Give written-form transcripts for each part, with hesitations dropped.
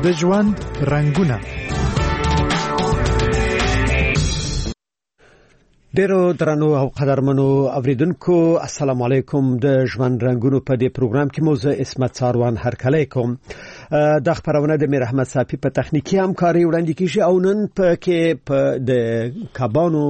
د ژوند رنگونه. ډیرو درنو او قدرمنو اوریدونکو السلام علیکم. د ژوند رنگونو په دې پروګرام کې موزه اسمت ساروان هرکلی کوم. د خبرونه د میر احمد صافی په تخنیکی همکاري وړاندې کیږي او نن په کې په د کبانو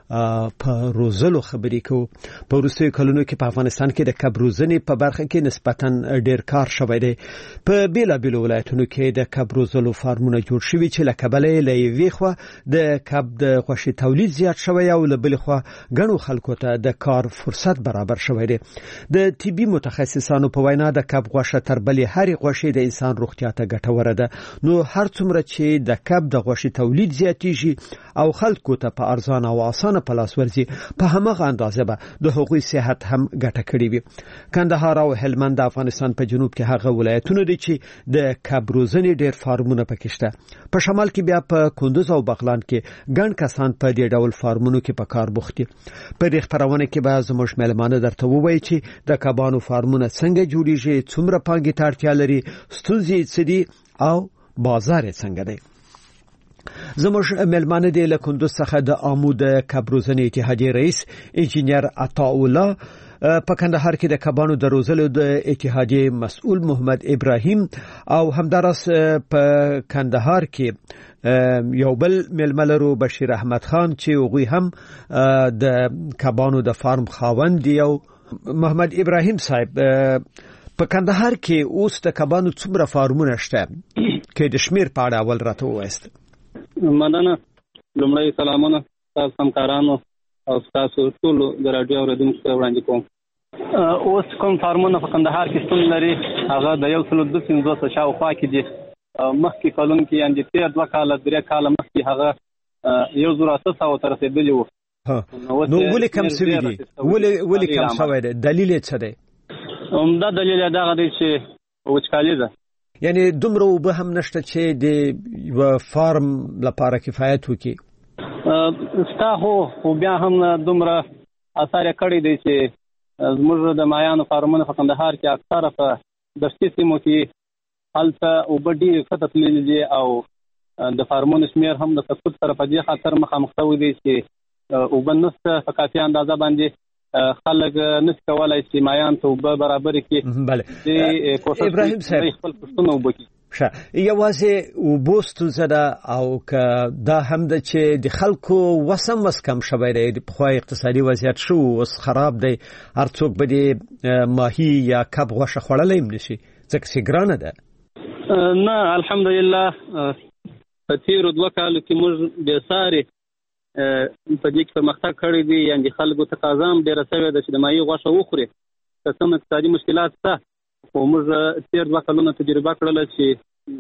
په روزلو خبرې کوو. په وروستیو کلونو کې په افغانستان کې د کب روزنې په برخه کې نسبتاً ډیر کار شوی دی. په بیلابیلو ولایتونو کې د کب روزلو فارمونه جوړ شوي چې له کبله له یوې خوا د کب د غوښې تولید زیات شوی او له بلې خوا ګڼو خلکو ته د کار فرصت برابر شوی دی. د طبي متخصصانو په وینا د کب غوښه تر بلې هرې غوښې د انسان روغتیا ته ګټوره ده. نو هر څومره چې د کب د غوښې تولید زیاتیږي او خلکو ته په ارزانه او اسانه په لاس ورځي، په همغه اندازه به د هغوی صحت هم ګټه کړي وي. کندهار او هلمند د افغانستان په جنوب کې هغه ولایتونه دي چې د کب روزنې ډیر فارمونه پکې شته. په شمال کې بیا په کندوز او بغلان کې ګڼ کسان په دې ډول فارمونو کې په کار بوخت دي. په دې خبرونه کې به زموږ مېلمانه درته ووایي چې د کبانو فارمونه څنګه جوړیږي، څومره پانګې ته اړتیا لري، ستونزې څه دي او بازار څنګه دی. زموږ مېلمانه دی له کندوز څخه د آمو د کب روزنې اتحادیې رئیس انجینر عطاءالله، په کندهار کې د کبانو د روزلو د اتحادیې مسؤل محمد ابراهیم او همدارس په کندهار کې یو بل مېلمه لرو بشیر احمد خان چې هغوی هم د کبانو د فارم خاوند دی. او محمد ابراهیم صاحب، په کندهار کې اوس د کبانو څومره فارمونه شته کې د شمیر په اړه اول راته ووایاست؟ مننه. لومړی سلامونه تاسو همکارانو او تاسو ټول د رادیو اوریدونکو ته وړاندې کوم. اوس کوم فارمونه په کندهار کې شتون لري هغه د 152 شاوخوا کې دي. مخکې کلونو کې یعنې 2 کاله 3 کاله مخکې هغه 1800 ته رسېدلي وو. نو ولې کم شوي دي؟ ولې کم شوی دی؟ دلیل یې څه دی؟ دا دلیل یې دغه دی چې وچکالي ده. یعنی دومره اوبه هم نشته چې د یو فارم لپاره کفایت وکړي. ستا خو بیا هم دومره اثر یې کړی دی چې زموږ د مایانو فارمونه په کندهار کې اکثره په دشتي سیمو کې هلته اوبه ډېرې ښکته تللي دي او د فارمونو شمېر هم د سقوط سره په دې خاطر مخامخ شوی دی چې اوبه نشته په کافي اندازه باندې خلک نشي کولای چې مایان ته اوبه برابر کړي. بله ابراهیم صاحب، خپل پښتون اوبه کړي. یوازې اوبو ستونزه ده او که دا هم ده چې د خلکو وس کم شوی دی. پخوا اقتصادي وضعیت شو، اوس خراب دی. هر څوک به د ماهي یا کب غوښه خوړلی هم نشي ځکه چې ګرانه ده. نه، الحمدلله په تېرو 2 کالو کې موږ بېساري په دې کې پرمختګ کړی دی. یعنې خلکو تقاضا هم ډېره شوې ده چې د ماهي غوښه وخوري. که څومره اقتصادي مشکلات شته خو موږ تېر 2 کلونه تجربه کړله چې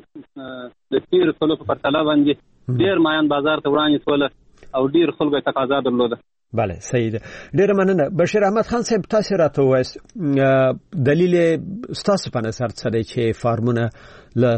د تېرو کلو په پرتله باندې ډېر مایان بازار ته وړاندې شوله او ډېر خلکو یې تقاضا درلوده. بله صحیح ده. ډېره مننه. بشیر احمد خان صاحب، تاسو راته ووایاست دلیل ستاسو په نظر څه دی چې فارمونه له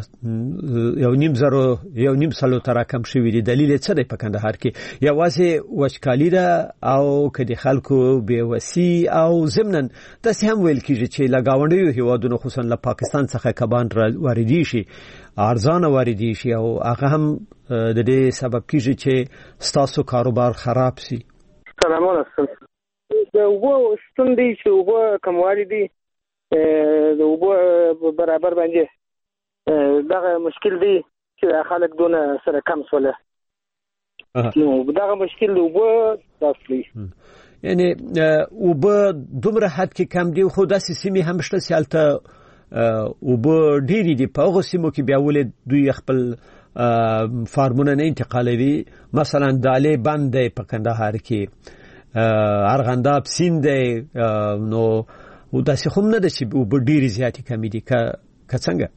1.5 ته راکم شوي دي؟ دلیل یې څه دی په کندهار کې؟ یوازې وچکالي ده او که د خلکو بېوسي او ضمناً داسې هم ویل کېږي چې له ګاونډیو هېوادونو خصوصا له پاکستان څخه کبان واردي شي، ارزانه واردي شي او هغه هم د دې سبب کېږي چې ستاسو کاروبار خراب شي. سلامونه. د اوبو شتون دی چې اوبه کموالی دي، د اوبو برابر باندې دغه مشکل دی چې خلک دونه سره کم سوله. نو دغه مشکل د اوبو داسې دی. یعنی اوبه دومره حد کې کم دی خو داسې سیمې هم شته چې هلته اوبه ډېرې دي. په هغو سیمو کې بیا ولې دوی خپل فارمونه نه انتقالوي؟ مثلا دالې بند دی په کندهار کې، ارغنداب سیند دی، نو داسې خو نه ده چې اوبه ډېرې زیاتې کمې دي. که څنګه؟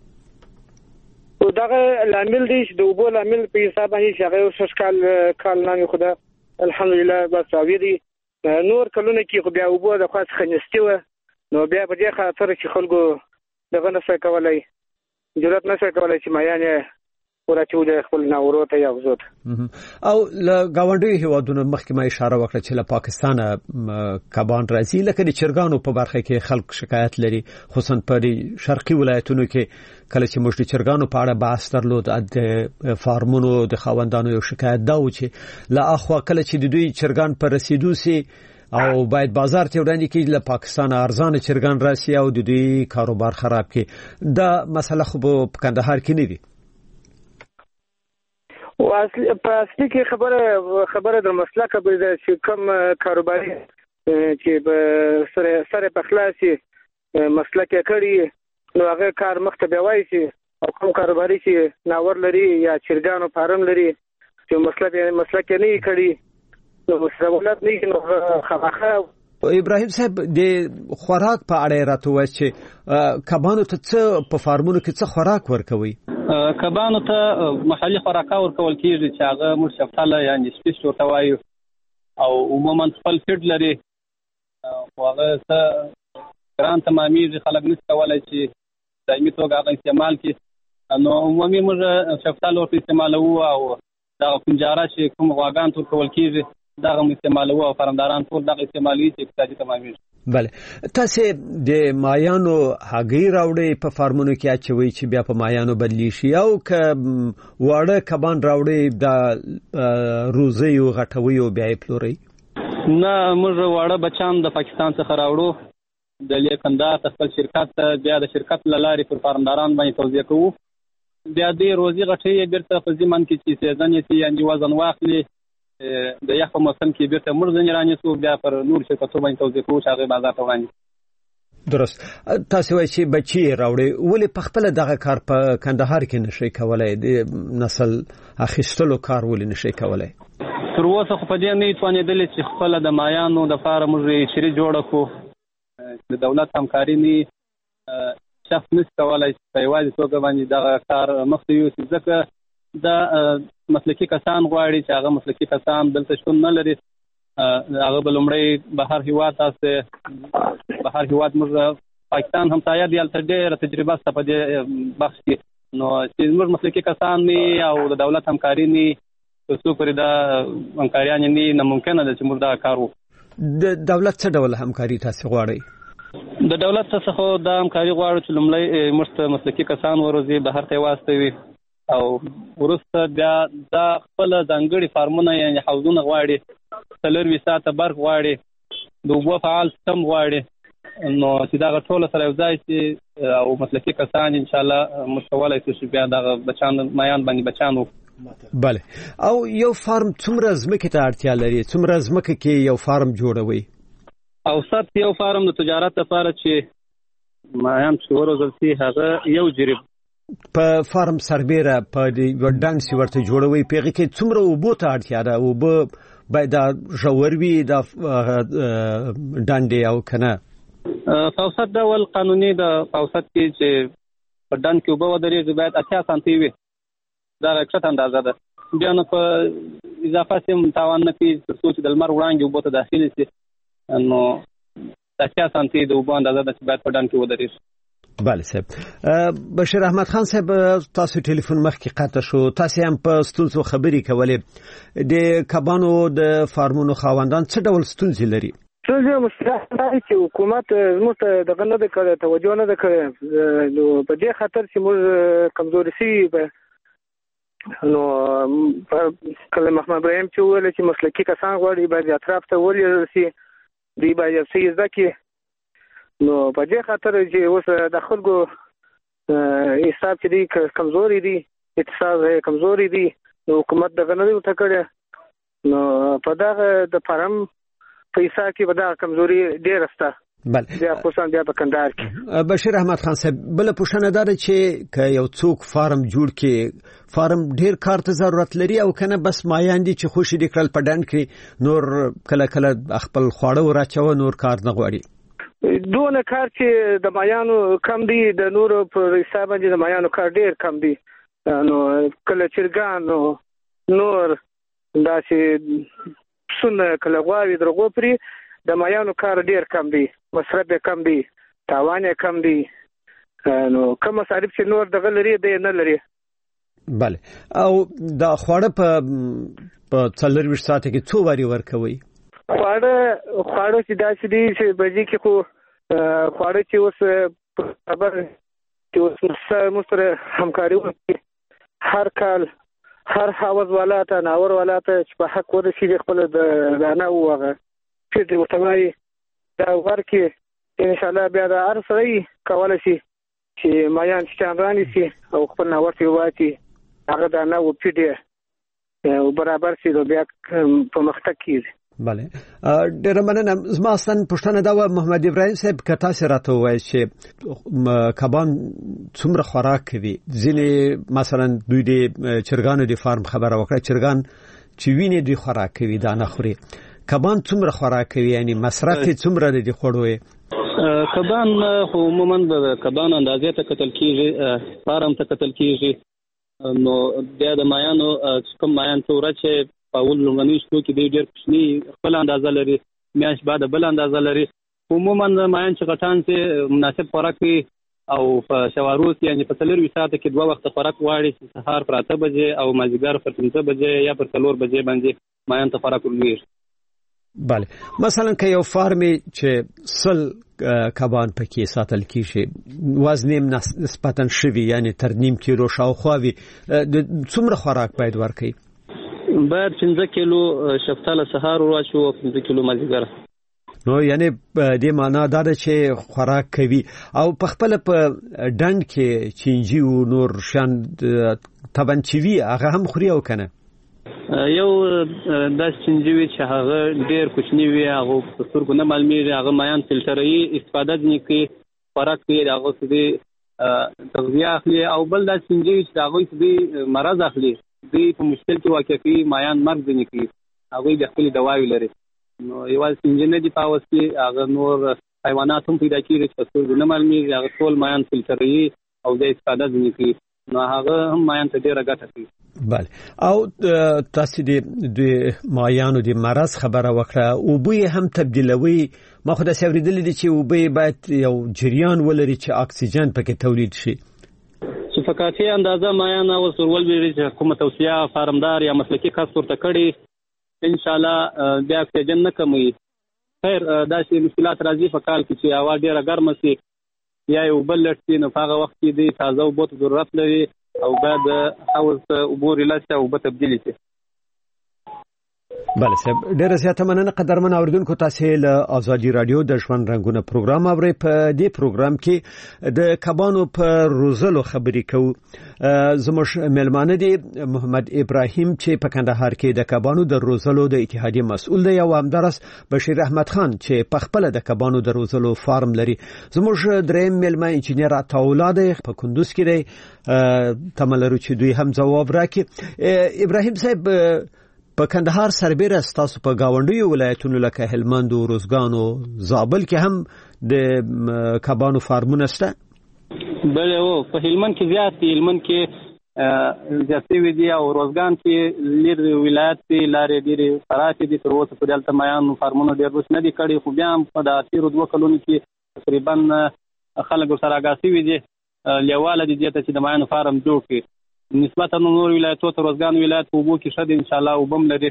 دغه لامل دی چې د اوبو لامل په حساب باندې چې هغه 6 کال نه خدا الحمدلله بس راوي دي. نور کلونه کې خو بیا اوبو د خاص خنستي و، نو بیا په دې خاطر چې خلکو دغه نشي کولای، جرأت نشي کولای چې مایان ورچوي خپل ناورو ته یا وزوت او ل گاونډي هیوادونو مخکې ما اشاره وکړه چې له پاکستان کبان راځي لکه د چرګانو په برخه کې خلک شکایت لري خصوصا په شرقي ولایتونو کې کله چې موږ د چرګانو په اړه بحث درلود د فارمونو د خاوندانو یو شکایت دا و چې لا اخوا کله چې د دوی چرګان پر رسیدو سي او باید بازار ته وړاندې کړي له پاکستان ارزان چرګان راسي او د دوی کاروبار خراب کړي دا مسله خو په کندهار کې نه دي او اصلي کې خبره د مسلک به چې کوم کاروباري چې به سره په خلاصي مسلک کړي نو هغه کار مخته بیاوي شي او کوم کاروباري چې ناور لري یا چرګانو فارم لري چې مسلک نه کړي نو مسؤلیت نه نو خامخا ابراهیم صاحب د خوراک په اړه راته وایي چې کبانو ته څه په فارمونو کې څه خوراک ورکوي کبانو ته محلي خوراک ورکول کیږي چې هغه موږ شفتاله یعنی سپیس ورته وایو او عموما خپل فیډ لري هغه څه ګران تمامي خلک نشي کولای چې دایمي توګه هغه استعمال کړي نو عمومي موږ شفتاله ورته استعمالو او دا پنجاره چې کوم غواګان تور کول کیږي دا هم استعمالو او فرمداران ټول دا استعمالي چې اقتصادي تمامي بله تاسو د مایانو هګۍ راوړې په فارمونو کې اچوي چې بیا په مایانو بدلی شي او ک واړه کبان راوړې د روزي او غټوي او بیا پلوري نه موږ واړه بچان د پاکستان څخه راوړو د لیکندا خپل شرکت بیا د شرکت لارې پر فرمداران باندې توزیع کوو بیا د روزي غټي بیرته په ځمن کې چې سیزن یې یعنی وزن واخلي د یخ په موسم کې بیرته مرزن رانیسو بیا پر نور شرکتو باندې توزیع کوو چې هغه بازار ته وړاندې درست تاسو وایي چې بچي راوړي ولې په خپل دغه کار په کندهار کې نشي کولای د نسل اخیستلو کار ولې نشي کولای تر اوسه خو په دې نه توانېدل چې خپل د مایانو د فارم موږ شری جوړ کړو د دولت همکاري نه شخص نس کولای په یوازې توګه باندې دغه کار مخته یو ځکه دا مسلکی کسان غواړي چې هغه مسلکی کسان دلته شتون نه لري هغه بلومړی بهر هیواد تاسو بهر هیواد موږ پاکستان همسایه دی البته ډېره تجربه سته په دې بخش کې نو چې موږ مسلکی کسان نه او د دولت همکاري نه څو پرې دا همکاریان نه ممکنه ده چې موږ دا کار وکړو د دولت څه ډول همکاري تاسو غواړئ د دولت څخه دا همکاري غواړو چې لومړی موږ مسلکی کسان وروزي بهر ته واستوي او ورسته بیا دا خپل ځانګړي فارمونه یعنی حوضونه غواړي څلور ساعته برق غواړي د اوبو فعال سیستم غواړي نو چې دا ټول سره یو ځای شي او مسلکی کسان ان شاء الله مستولای شي بیا دا بچان مایان باندې بچانو بله او یو فارم څومره ځمکې ته اړتیا لري څومره ځمکه کې یو فارم جوړوي او ست یو فارم د تجارت لپاره چې مایان چې وروزل شي هغه یو جریب په فارم سربېره په ډنګ سی ورته جوړوي پیغه کې څومره اوبو ته اړتیا ده او به باید دا ژوروي د ډنډې او کنه فوسط ډول قانوني د فوسط کې چې په ډنډ کې اوبه ودرېږي باید 80 سانتي وي دا کښته اندازه ده بیا نو په اضافه سیم تاوان نه کوي تر څو چې د لمر وړانګې اوبو ته داخلي شي نو 80 سانتي د اوبو اندازه ده چې باید په ډنډ کې ودرېږي بله صاحب بشیر احمد خان صاحب تاسو ټلیفون مخکې قطع شو تاسو هم په ستونزو خبرې کولې د کبانو د فارمونو خاوندان څه ډول ستونزې لري څه مشکل دی چې حکومت موږ دغه نه کړی توجه نه کړی نو په دې خاطر چې موږ کمزوري شي نو کله محمد ابراهیم چې ویل چې مسلکی کسان غواړي باید اطراف ته ولې شي دی باید څه ځکه نو په دې خاطر چې اوس د خلکو حساب چې دی کمزوري دي اقتصاد کمزوري دي نو حکومت دغه نه وته کړی نو په دغه د فارم پیسې کې به دا کمزوري ډېره سته بله بیا خصوصا بیا په کندهار کې بشیر احمد خان صاحب بل پوښتنه ده چې که یو څوک فارم جوړ کې فارم ډېر کار ته ضرورت لري او کنه بس مایان دي چې خوشي دي کړل په ډنډ کې نور کله کله خپل خواړه وراچو نور کار نه غواړي دونه کار چې د مایانو کم دي د نورو په حساب باندې د مایانو کار ډیر کم دي نو کله چرګان نور دا چې سونه کله غواوي درغو پری د مایانو کار ډیر کم دي مصرف کم دي تاوان کم دي نو کوم مصارف چې نور دغه لري دی نه لري بله او دا خواړه په 24 ساعت کې څو واری ورکوي خواړه چې داسې دي چې بجې کې خو خواړه چې اوس خبر چې اوس مستر همکاري وکړي هر کال هر حوض ولاته ناور ولاته چې په حق ورسېږي خپل د دانه وغه چې ورته دا ورکې ان شاء الله بیا د هر سړی کولای شي چې مایان چاندرانی سي او خپل ناور ته وایي هغه دانه و پیډه او برابر سي بیا په مخته کیږي. بله ډېر مننه. زما اصلا پښتنه دا و محمد ابراهیم صاحب کتا سره وایي چې کبان څومره خوراک کوي. ځینې مثلا دوی د چرګانو د فارم خبره وکړه چرګان چې ویني دوی خوراک کوي دانه خوري. کبان څومره خوراک کوي یعنی مصرف څومره دي خوړوي؟ کبان خو عموما د کبان اندازې ته کتل کیږي فارم ته کتل کیږي نو بیا د مایانو کوم مایان څوره چې په اول لومړني شپو کې ډېر کوچني خپل اندازه لري میاشت بعد بل اندازه لري. عموما مایان چې غټان چې مناسب خوراک وي او په شواروس یعنی په 24 ساعت کې 2 وخت خوراک واړي سهار پر 8 بجې او مازیګر پر 5 بجې یا پر 4 بجې باندې مایان ته خوراک ورکوي. بله مثلا که یو فارمي چې 100 کبان پکې ساتل کیږي وزن نسبتا شوی یعنی تر نیم کیلو شاوخوا وي څومره خوراک باید ورکړي؟ باید 15 کیلو شفتاله سهار ورواچو او 15 کیلو مازیګر. نو یعنی د معنا دا ده چې خوراک کوي او په خپل په ډنډ کې چینجی او نور شان تبن چوي هغه هم خوري او کنه یو داس چینجی چې هغه ډیر کوچنی وي هغه په سترګو نه معلومیږي هغه مایان فلټري استفاده نه کوي خوراک یې هغه څه تغذیه اخلي او بل داس چینجی چې هغه څه مرض اخلي دوی په مشکل کې واقع کوي مایان مرګ نه کوي هغه د خپل دواوی لري. نو یوازې څنګه نه دي پاوس کې هغه نور حیوانات هم پیدا کیږي چې څو نه معلومیږي هغه ټول مایان فلټري او د استفاده نه کوي نو هغه هم مایان ته ډیره ګټه کوي. بله او تاسو د مایانو د مرض خبره وکړه او بوی هم تبدیلوي ما خو د سوریدل دي چې او بوی باید یو جریان ولري چې اکسیجن پکې تولید شي چې په کافي اندازه مایان او سرول ویری چې کومه توصیه فارمدار یا مسلکی کس ورته کړي ان شاء الله بیا اکسیجن نه کموي. خیر دا چې مشکلات راځي په کال کې چې هوا ډیره ګرمه سي یا یو بل لټي نو په هغه وخت کې د تازه اوبو ضرورت لري او بعد حوض اوبو ریلاسته او به تبدیلی شي. بله صاحب ډیره زیاته مننه قدرمن اوریدونکو تاسو له ازادي رادیو د ژوند رنگونه پروګرام اورئ. په دې پروګرام کې د کبانو په روزلو خبرې کوو. زموږ ملمانه دي محمد ابراهیم چې په کندهار کې د کبانو د روزلو د اتحادیه مسؤل دی او همدارس بشیر احمد خان چې په خپل د کبانو د روزلو فارم لري. زموږ دریم ملمانه انجنیر عطاالله دی په کندوز کې دی تملرو چې دوی هم جواب راکړي. ابراهیم صاحب په کندهار سربېره ستاسو په گاونډیو ولایتونو لکه هلمند او روزګان او زابل کې هم د کبانو فارمونه شته؟ بله او په هلمند کې زیات دي هلمند کې زیاتې وي دي او روزګان کې لري ولایت کې لارې ډېرې پراخې دي تر اوسه پورې هلته مایانو فارمونه ډېر روس نه دي کړي خو بیا هم په د تېرو 2 کلونو کې تقریبا خلک ورسره آګاه شوي دي لیواله دي دې ته چې د مایانو فارم جوړ کړي. نسبتا نور ولایتو ته روزګان ولایت په اوبو کې ښه دی انشاءالله اوبه هم لري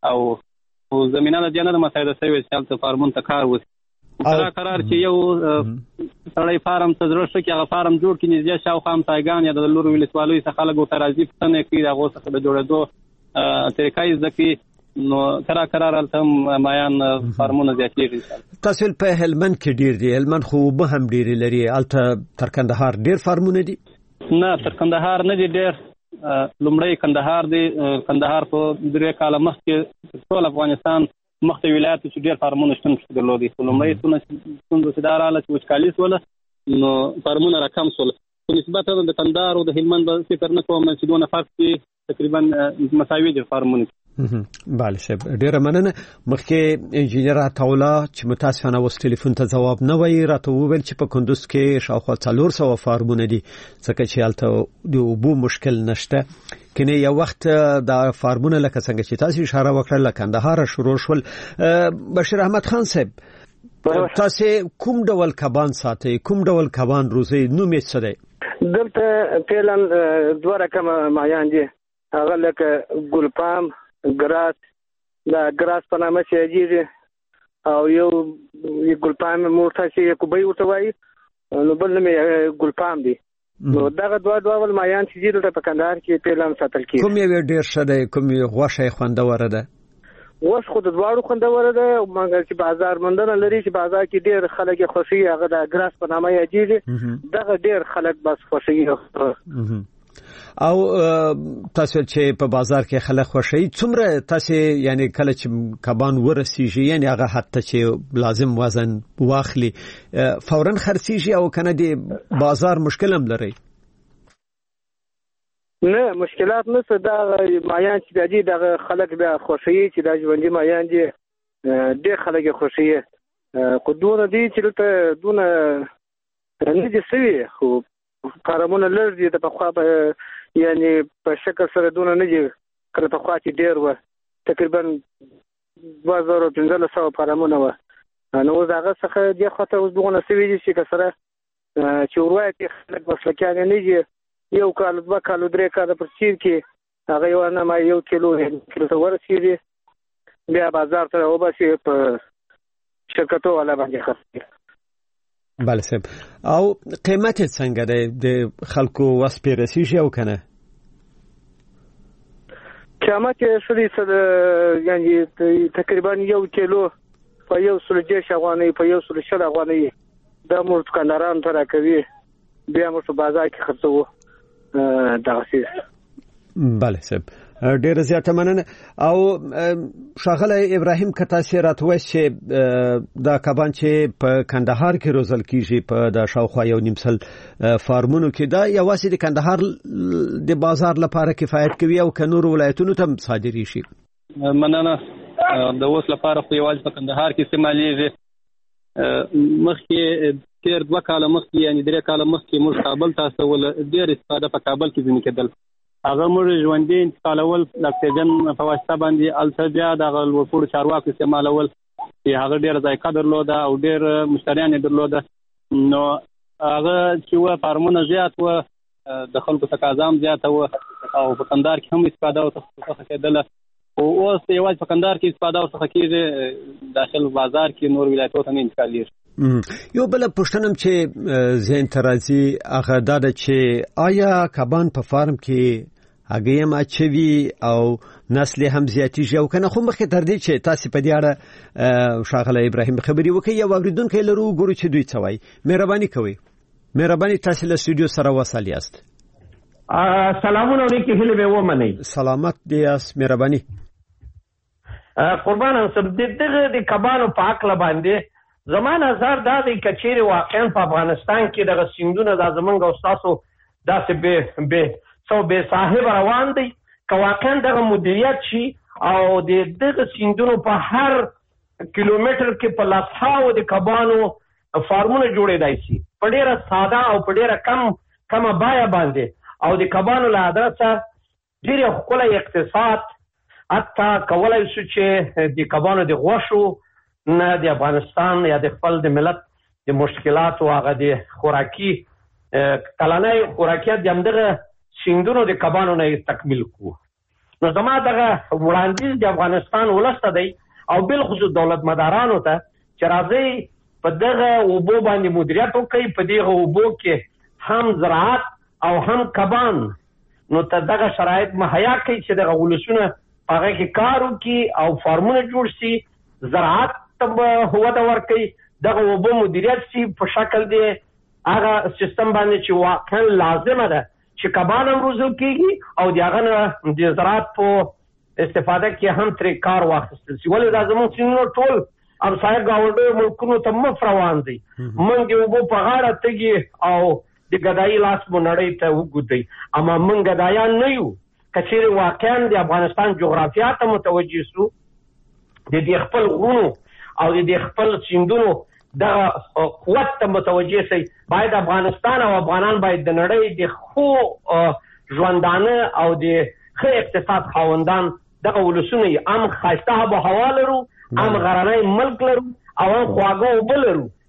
او زمینه د دې نه مسایده شوې چې هلته فارمونو ته کار وشي. قرار چې یو سړی فارم ته زړه ښه کړي هغه فارم جوړ کړي نږدې شاوخوا همسایګان یا د لور ولسوالیو څخه خلک ورته راځي پوښتنه یې کوي د هغو څخه د جوړېدو طریقه یې زده کړي نو قرار هلته هم مایان فارمونه زیاتېږي انشاءالله. تاسو په هلمند کې ډېر دي هلمند خو اوبه هم ډېرې لري هلته تر کندهار ډېر فارمونه دي؟ نه تر کندهار نه دي ډېر لومړی کندهار دی کندهار په 3 کاله مخکې ټول افغانستان مخته ولایت چې ډېر فارمونه شتون درلودي خو لومړی څومره چې دا راغله چې وچکالي سوله نو فارمونه راکم سول په نسبت د کندهار او د هلمند به فکر نه کوم چې دونه فرق کې تقریبا مساوي دي فارمونه. بله صاحب ډیره مننه. مخکې انجینر عطاالله چې متاسفانه اوس ټلیفون ته جواب نه وایي راته وویل چې په کندوز کې شاوخوا 400 فارمونه دي ځکه چې هلته د اوبو مشکل نشته. کنه یو وخت د فارمونه لکه څنګه چې تاسو اشاره وکړه له کندهار شروع شول. بشیر احمد خان صاحب تاسو کوم ډول کبان ساتي کوم ډول کبان روزي نوم یې څه دی؟ دلته فعلا دوه رقم مایان دي، هغه لکه ګلپام، ګراس، دا ګراس په نامه چې یادېږي، او یو ګلپام مورته چې کوبۍ ورته وایي، نو بل نوم یې ګلپام دی. نو دغه دوه ډول مایان چې دي دلته په کندهار کې فعلا ساتل کېږي. کوم یو ډېر ښه دی، کوم یو غوښه یې خوندوره ده؟ غوښ خو د دواړو خوندوره ده، مګر چې بازار موندنه لري چې بازار کې ډېر خلک یې خوښوي، هغه د ګراس په نامه یادېږي، دغه ډېر خلک بس خوښوي. او تاسو چې په بازار کې خلک خوښوي، څومره تاسو یعنی کله چې کبان ورسیږي، یعنی هغه حتی چې لازم وزن واخلي فورا خرڅیږي او کنه دی بازار مشکل هم لري؟ نه مشکلات نشته، دا مایان چې دي دغه خلک بیا خوښوي چې دا ژوندي مایان دي، ډېر خلک یې خوښوي. خو دونه دي چې دلته دونه نه دي سوي، خو فارمونه لږ دي د پخوا یعنی په شکل سره دونه نه دي. کله پخوا چې ډېر وه، تقریبا 2500 فارمونه وه، نو اوس هغه څخه دې خواته اوس دغونه سوي دي چې که سره چې وروایه کې خلک مسلکیان یې نه دي، یو کال 2 کال 3 کاله پر تېر کې هغه یو نه 1 کیلو ته ورسېږي، بیا بازار ته وباسي په شرکتو والا باندې خرڅوي. بله صاحب، او قیمت څنګه دی د خلکو وس پې رسیږي او کنه؟ قیمت یې ښه دی، یعنی تقریبا 1 کیلو په 110 افغانۍ، په 120 افغانۍ دا موږ دکاندارانو ته راکوي، بیا موږ په بازار کې خرڅوو دغسې. بله صاحب، ډېره زیاته مننه. او ښاغلی ابراهیم، که تاسې راته ووایاست چې دا کبان چې په کندهار کې روزل کېږي په د شاوخوا 1.5 سل فارمونو کې، دا یوازې د کندهار د بازار لپاره کفایت کوي او که نورو ولایتونو ته هم صادرې شي؟ مننه. د اوس لپاره خو یوازې په کندهار کې استعمالیږي. مخکې تیر 2 کاله مخکې یعنی 3 کاله مخکې موږ کابل ته استول، ډېر استفاده په کابل کې ځینې کېدل، هغه موږ ژوندي انتقالول د اکسیجن په واسطه باندې، الته بیا دغه لوړپوړو چارواکو استعمالول چې هغه ډېره ذایقه درلوده او ډېر مشتریان یې درلوده. نو هغه چې وه فارمونه زیات وه، د خلکو تقاضا هم زیاته وه او په کندهار کې هم استفاده ورڅخه کېدله. او اوس یوازې په کندهار کې استفاده ورڅخه کېږي، داخل بازار کې نور ولایتونو ته نه انتقالېږي. یو بله پوښتنه هم چې ذهن ته راځي هغه دا ده چې آیا کبان په فارم کې هګۍ هم اچوي او نسل هم زیاتېږي او کنه؟ خو مخکې تر دې چې تاسې په دې اړه ښاغلی ابراهیم خبرې وکړئ، یو اورېدونکی لرو، وګورو چې دوی څه وایي. مهرباني کوئ. مهرباني، تاسې له سټوډیو سره وصل یاست. سلامونه اورېکې هیلې به ومنئ. سلامت دی یاست، مهرباني. قربان اوسم. دغه د کبانو په عقله باندې زما نظر دا دی که چیرې واقعا په افغانستان کې دغه سیندونه دا زمونږ او ستاسو داسې بې صاحب روان دی، که واقعا دغه مدیریت شي او د دغه سیندونو په هر کیلومتر کې په لسهاوو د کبانو فارمونه جوړېدای شي په ډېره ساده او په ډېره کمه بیه باندې، او د کبانو له ادرسه ډېرې ښکلی اقتصاد حتی کولی شو چې د کبانو د غوښو نه د افغانستان یا د خپل د ملت د مشکلاتو هغه د خوراکي کلنی خوراکیت د همدغه سیندونو د کبانو نه تکمیل کړو. نو زما دغه وړاندیز د افغانستان ولس ته دی او بالخصوص دولت مدارانو ته چې راځئ په دغه اوبو باندې مدیریت وکړئ، په دغه اوبو کې هم زراعت او هم کبان، نو ته دغه شرایط مهیا کړئ چې دغه ولسونه هغه کې کار وکړي او فارمونه جوړ شي، زراعت ته وده ورکړي، دغه اوبو مدیریت شي په شکل دی هغه سیستم باندې چې واقعا لازمه ده چې کبان هم روزل کېږي او د هغه نه د زراعت په استفاده کې هم ترې کار واخیستل شي. ولې دا زموږ سیندونه ټول همسایه ګاونډیو ملکونو ته مف روان دی، موږ د اوبو په غاړه تږي او د ګدایي لاس مو نړۍ ته وګودئ، اما موږ ګدایان نه یو. که چیرې واقعا د افغانستان جغرافیا ته متوجه سو، د دې خپل غرونو او د دې خپل سیندونو دغه قوت ته متوجه سي، باید افغانستان او افغانان باید د نړۍ د خو ژوندانه او د ښه اقتصاد خاوندان دغه ولسونه هم ښایسته آب و هوا لرو، هم غرنی ملک لرو او هم خواږه اوبه لرو،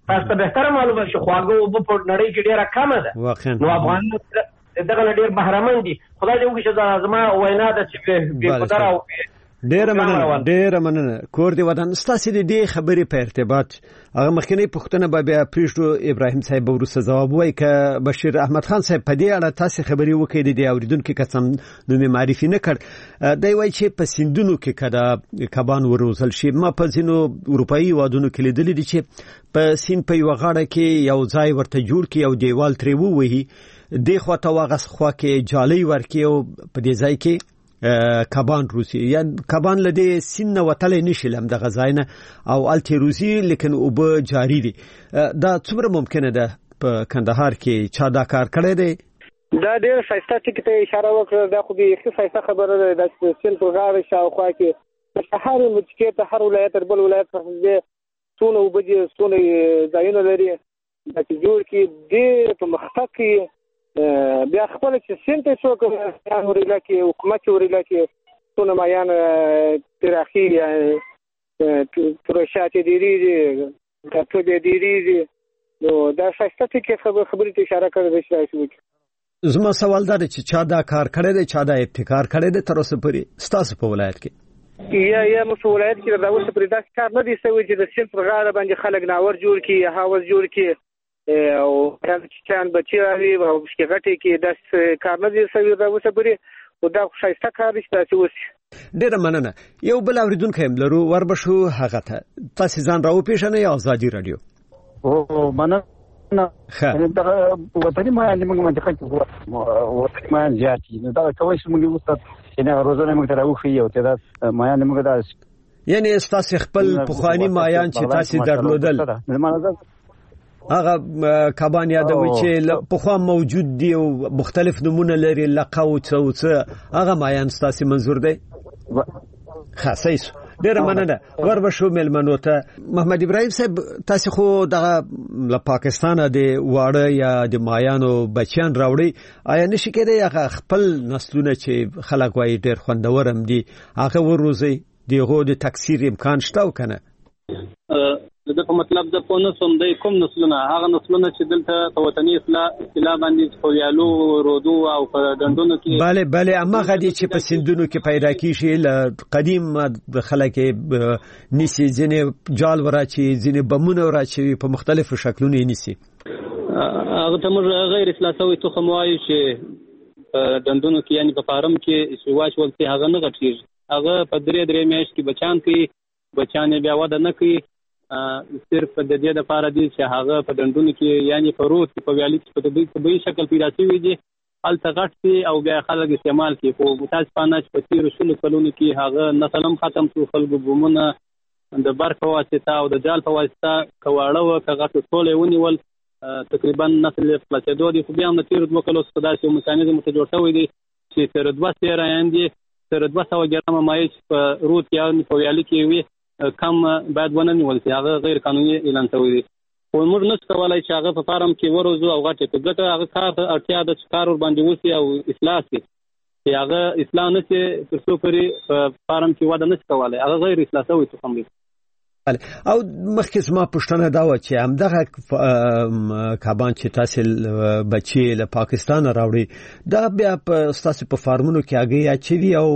تاسو ته بهتره معلومه شي خواږه اوبه په نړۍ کې ډېره کمه ده نو افغانان دغه ډېر بهرمن دي خدای دې وکړي چې زما وینا ده چې بې قدره او ډېره مننه کور دې ودان ستاسو دې خبرې په ارتباط هغه مخکنی پښتنه به بیا پریشتو ابراهیم صاحب ورسره جواب وای ک بشیر احمد خان صاحب په دې اړه تاسو خبرې وکړې د اوریدونکو قسم نوم معرفي نه کړ دی وای چې په سیندونو کې کدا کبان وروزل شي ما په ځینو اروپאי وادونو کې لیدل دي چې په سین په یو غاړه کې یو ځای ورته جوړ کی او دیوال ترې ووهي د خواته واغس خوا کې جالي ورکی او په دې ځای کې کبان روسی یا کبان لدی سین وتلې نشي لم د غزاینه او التی روسی لیکن وب جاری دي دا څومره ممکنه ده په کندهار کې چا دا کار کړی دی دا ډېر ښایسته ټکي ته اشاره وکړه دا خو دې ښایسته خبره ده د سین په غاړه شاوخوا کې هر مچکې ته هر ولایت تر بل ولایت څخه څونه وبدي څونه ځایونه لري دا چې جوړ کې دې په مخته کې بیا خپل چې سنت څو کوم وريلا کې حکومت وريلا کې څونه مایان تراخي پروشات دي ته دي نو دا څه کې خبرې ته اشاره کړې ده چې زما سوال دا چې چا دا کار کړی دی چا دا ابتکار کړی دی تر اوسه پورې ستاسو په ولایت کې یا مسؤلیت کې دا اوس پرې دا کار نه دی سوي چې د سین پر غاړه باندې خلک ناور جوړ کی هاوس جوړ کی او چان بچی راوي او شګټي کې د کار نه دی سوي دا اوس پرې او دا ښایسته کار دی چې اوس ډیره مننه یو بل اوریدونکو هم لرو وربشو هغه ته تاسو ځان راو پیژنئ یا ازادي رادیو او مننه دا وطني ما یې موږ منځ کې وطني ما زیاتې نو دا کوي چې موږ وستات چې نه روزانه موږ راوخی او ته دا ما یې موږ دا یعنی تاسو خپل پخوانی مایان چې تاسو درلودل هغه کبان یادوي چې په خوا موجود دي او مختلف نمونه لري لقاو څه هغه مایان تاسو منظور دی خاصیس ډیره مننه وربشو ملمنو ته محمد ابراهیم صاحب تاسو خو د پاکستان د واړه یا د مایانو بچیان راوړي آیا نشي کېدای هغه خپل نسلونه چې خلک وایي ډیر خوندورم دي هغه وروزي دغه د تکثیر امکان شته او کنه د په مطلب د پونه سم د کوم نسلونه هغه نسلونه چې دلته په وطني اصلاح باندې خویالو رودو او په دندونو کې bale اما غدي چې په سندونو کې پیدا کیږي ل قدیم د خلک نسی ځنه جال وراچی ځنه بمونه وراچی په مختلفو شکلونو نسی هغه ته غیر اصلاح شوی تخم وایي چې دندونو کې یعنی په فارم کې شواش ولته هغه نه غټیږي هغه په درې میاشت کې بچان بیا وده نه کوي صرف د دې لپاره دي چې هغه په دندونو کې یعنی په روت په ویالي کې په طبيعي شکل پیدا شوی دي الته غټي او بیا خلک استعمال کوي خو متاسفانه چې په تیر شلو کلونو کې هغه نسلم ختم شو خلکو بومونه د برق په واسطه او د جال په واسطه کواړه او کغه ټول ونیول تقریبا نسل فلسدو دي خو بیا د تیر 2 کلو څخه داسې میکانیزم ته جوړ شوی دی چې تر 200 یاندې تر 200 ګرام مایع په روت یا په ویالي کې وي کم باید ونه نیول شي هغه غیر قانوني اعلان شوی دی خو موږ نه کولای چې هغه په فارم کې وروزو او غټه په ګټه هغه کار اړتیا د کار ور باندې وسی او اصلاح شي هغه اصلاح نه چې ترڅو پرې په فارم کې وده نه کولای هغه غیر اصلاح شوی ته هم او مخکې ما پښتنه دا و چې همدغه کبان چې تاسو بچي له پاکستان راوړي دا بیا په تاسو په فارمونو کې هغه اچوي او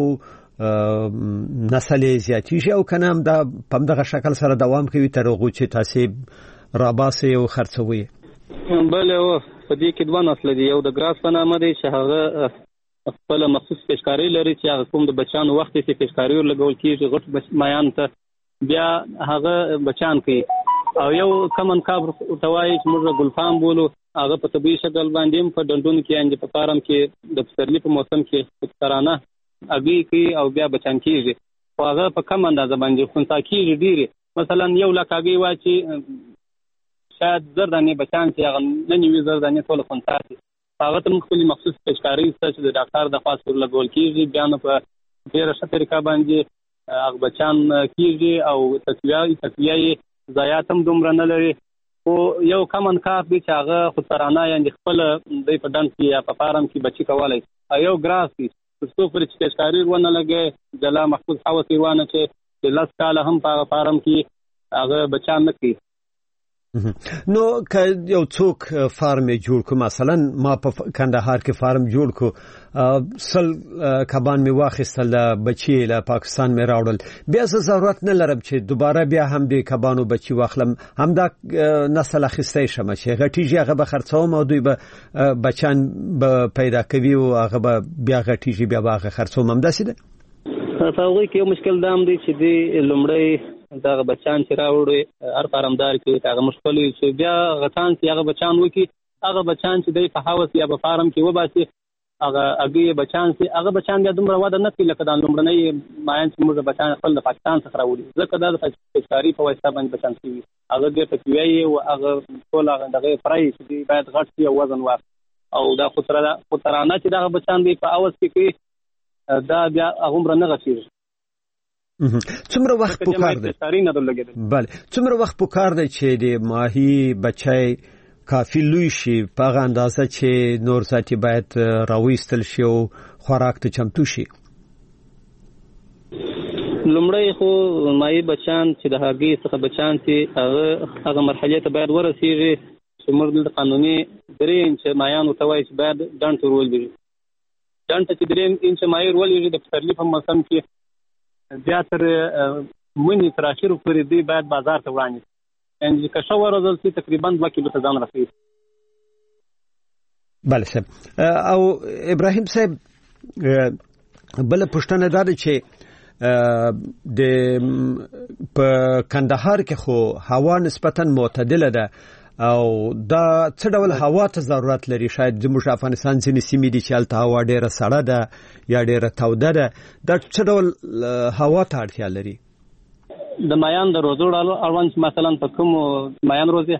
نسل زیاتیږي او کنه هم دا په دغه شکل سره دوام کوي تر هغه چې تاسو راباسي او خرڅوي بله او په دې کې دوه نسل دي یو د ګراس په نامه دی چې هغه خپل مخصوص پیشکاری لري چې هغه کوم د بچانو وخت کې پیشکاری لګول کیږي غټ مایان ته بیا هغه بچان کوي او یو کمن کاب توای چې موږ ګلفام بولو هغه په طبيعي شکل باندې په دندونو کې انځ په فارم کې د پسرلی په موسم کې ترانه اګي کې او بیا بچان کیږي خو هغه په کم اندازه باندې خونتا کیږي ډیره مثلا یو لک اګي واچي شاید زردانه بچان چې هغه نه نیوي زردانه ټول خونتا دي هغه ته خپل مخصوص پیشکاری چې د ډاکټر د خاص پر لګول کیږي بیان په ډیره ښه طریقه باندې هغه بچان کیږي او تسویه ضایعات هم دومره نه لري او یو کمن کار دی چې هغه خطرانه یعنی خپل د په دند کې یا په فارم کې بچی کولای یو ګراس دی څو پر چې پیشکاری ونه لګي د لا محفوظ حواسي وانه چې د لاس کاله هم په فارم کې هغه بچان نه کوي نو که یو څوک فارم جوړ کو مثلا ما په کندهار کې فارم جوړ کو سل کبان می واخیستل بچی له پاکستان می راوړل بیا ضرورت نه لرم چې دوباره بیا هم د کبانو بچی واخلم هم دا نسل اخیسته شم چې غټیږي هغه به خرڅوم او دوی به بچان به پیدا کوي او هغه به بیا غټیږي بیا به هغه خرڅوم هم داسې ده هغه کې یو مشکل دام دی چې دی لومړی دا بچان چې راوړي هر فارمدار کې هغه مشکل وي چې بیا غتان چې هغه بچان وکي هغه بچان چې دی په هاوس یا په فارم کې وباسي هغه هغه بچان چې هغه بچان بیا دومره وده نه کوي لکه دا لومړنی ماین چې موږ بچان خپل د پاکستان څخه راوړي ځکه دا د پاکستاني په واسطه باندې بچان شي هغه د پکوي او هغه ټول هغه دغه پرای چې باید غټ شي او وزن واخلي او دا خطرانه چې دا بچان دی په هاوس کې دا بیا هغه نه غشي څومره وخت پکار دی بله څومره وخت پکار دی چې د ماهی بچای کافی لوی شي په هغه اندازه چې نور ساتي باید راوېستل شي او خوراک ته چمتو شي لومړی خو ماهی بچان چې د هغې څخه بچان چې هغه مرحلې ته باید ورسیږي چې موږ د قانوني 3 انچه مایانو ته وایي چې باید ډنډ ته ورولوي ډنډ ته چې 3 انچه ماهی ورولوي د پسرلي په موسم کې بیا تر منی تر اخره پورې دی باید بازار ته وړاندې یعنی که شو ورزل سي تقریبا 2 کیلو ته ځان رسوي بله صاحب او ابراهیم صاحب بل پښتنه دا چې د په کندهار کې خو هوا نسبتا معتدله ده او دا څه ډول هوا ته ضرورت لري شاید زموږ افغانستان ځینې سیمې دي چې هلته هوا ډیره سړه ده یا ډیره توده ده دا څه ډول هوا ته اړتیا لري د مایان د روزو اړوند مثلا په کوم مایان روزي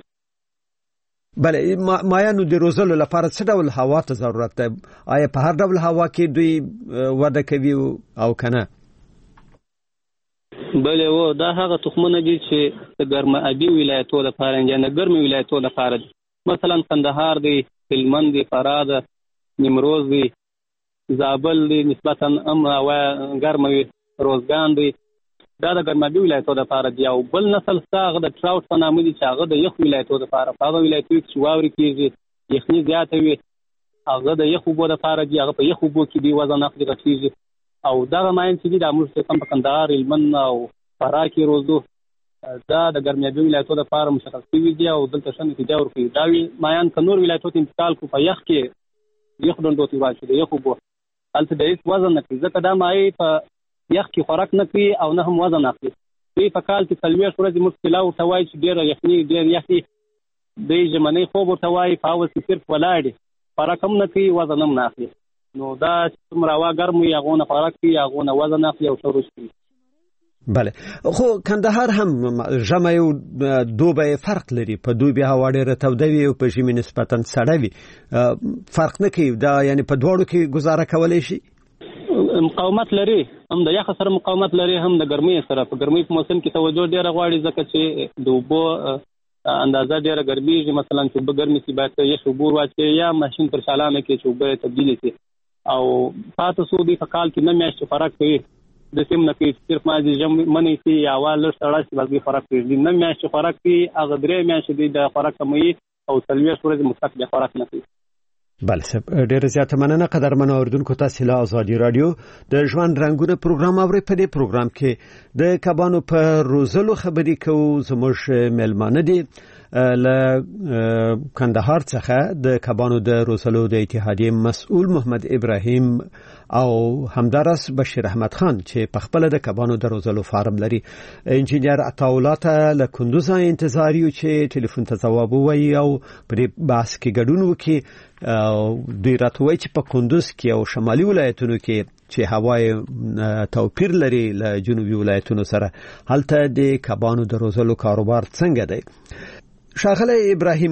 بله مایانو د روزلو لپاره څه ډول هوا ته ضرورت ده آیا په هر ډول هوا کې دوی وده کوي او کنه بله و دا هغه تخمونه دي چې د ګرمه ابي ولایتو لپاره یا د ګرمې ولایتو لپاره دي مثلا کندهار دی هلمند دی فراه نیمروز دی زابل دی نسبتا ګرمه روزګان دی دا د ګرمه ابي ولایتو لپاره دي او بل نسل هغه د ټراوټ په نامه دي چې هغه د یخ ولایتو لپاره په هغه ولایتو کې واوري کېږي یخني زیاته وي هغه د یخ اوبو لپاره دي هغه په یخ اوبو کې دی وزن اخلي غټېږي او دا ماین چې دی د موږ څخه په کندهار هلمند او فراه کې روزو دا د ګرمې ولایتو لپاره مشخص شوي دي او دلته ښه نتیجه ورکوي دا مایان که نور ولایتو ته انتقال کو په یخ کې یخ ډنډو ته واچي د یخ اوبو هلته د هېڅ وزن نه کوي ځکه دا مایع په یخ کې خوراک نه کوي او نه هم وزن اخلي دوی په کال کې 40 ورځې موږ طلا ورته وایي چې ډېره یخني ډېر یخي دوی ژمنی خوب ورته وایي په هوس کې صرف ولاړ دي خوراک هم نه کوي وزن هم نه اخلي نو دا څومره هوا ګرم وي هغونه خوراک کوي هغونه وزن اخلي او ښه روش کوي بله خو کندهار هم ژمی او دوبی فرق لري په دوبي هوا ډېره توده وي او په ژمي نسبتا سړه وي فرق نه کوي دا یعنی په دواړو کې گزاره کولی شي مقاومت لري هم د یخ سره مقاومت لري هم د ګرمۍ سره په ګرمۍ په موسم کې توجه ډېره غواړي ځکه چې د اوبو اندازه ډېره ګرمېږي مثلا چې اوبه ګرمې شي باید یخ اوبه واچوي یا ماشین پر چالانه کې چې اوبه تبدیلې شي او پاته څو دی په کال کې نه میاشتې خوراک کوي د سیم نه کوي صرف مازې منی شي یا وا لږ سړه شي بس خوراک کوي نه میاشتې خوراک کوي هغه 3 میاشتې دی د خوراک کموي او 40 ورځې مستقل خوراک نه کوي بله صاحب ډېره زیاته مننه قدرمنو اوریدونکو تاسو له ازادي رادیو د ژوند رنګونه پروګرام اورئ په دې پروګرام کې د کبانو په روزلو خبرې کوو زموږ میلمانه دي له کندهار څخه د کبانو د روزلو د اتحادیې مسؤل محمد ابراهیم او همدارس بشیر احمد خان چې په خپل د کبانو د روزلو فارم لري انجینیر عطاولات له کندوز انتظار یو چې ټلیفون ته جواب وایي او په دې بحث کې ګډون وکړي دوی راتوي چې په کندوز کې او شمالي ولایتونو کې چې هوای توپیر لري له جنوبي ولایتونو سره هلته د کبانو د روزلو کاروبار څنګه دی شاغله ابراهیم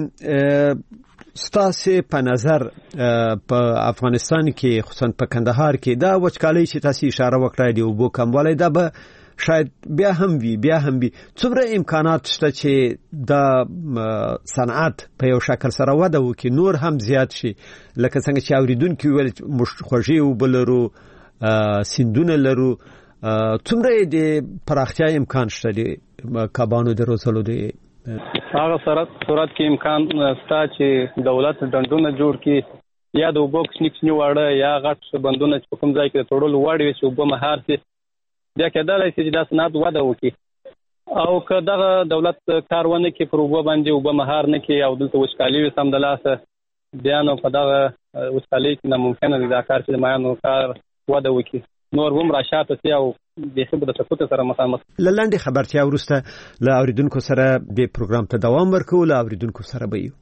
ستاسو په نظر په افغانستان کې خصوصا په کندهار کې دا وچکالي چې تاسو اشاره وکړه دی او بو کموالی دا به شاید بیا هم وي څومره امکانات شته چې د صنعت په یو شکل سره وده وکړي نور هم زیات شي لکه څنګه چې اوریدونکو ویل خوږی او بلرو سیندونه لرو څومره د پراختیا امکان شته د کبانو د روزلو د هغه صورت کې امکان شته چې دولت ډنډونه جوړ کړي یا د اوبو کوچني واړه یا غټ بندونه چې کوم ځای کې تړل وړي وي چې اوبه مهار شي بیا کېدای شي چې دا صنعت وده وکړي او که دغه دولت کار ونه کړي پر اوبه باندې اوبه مهار نه کړي او دلته وچکالي وي سم د لاسه بیا نو په دغه وچکالۍ کې ناممکنه دی دا کار چې د مایانو کار وده وکړي نور هم راشاته شي او بیخي به د سقوط سره مخامخ. له لنډې خبرتیا وروسته له اوریدونکو سره د پروګرام ته دوام ورکوو. له اوریدونکو سره به یو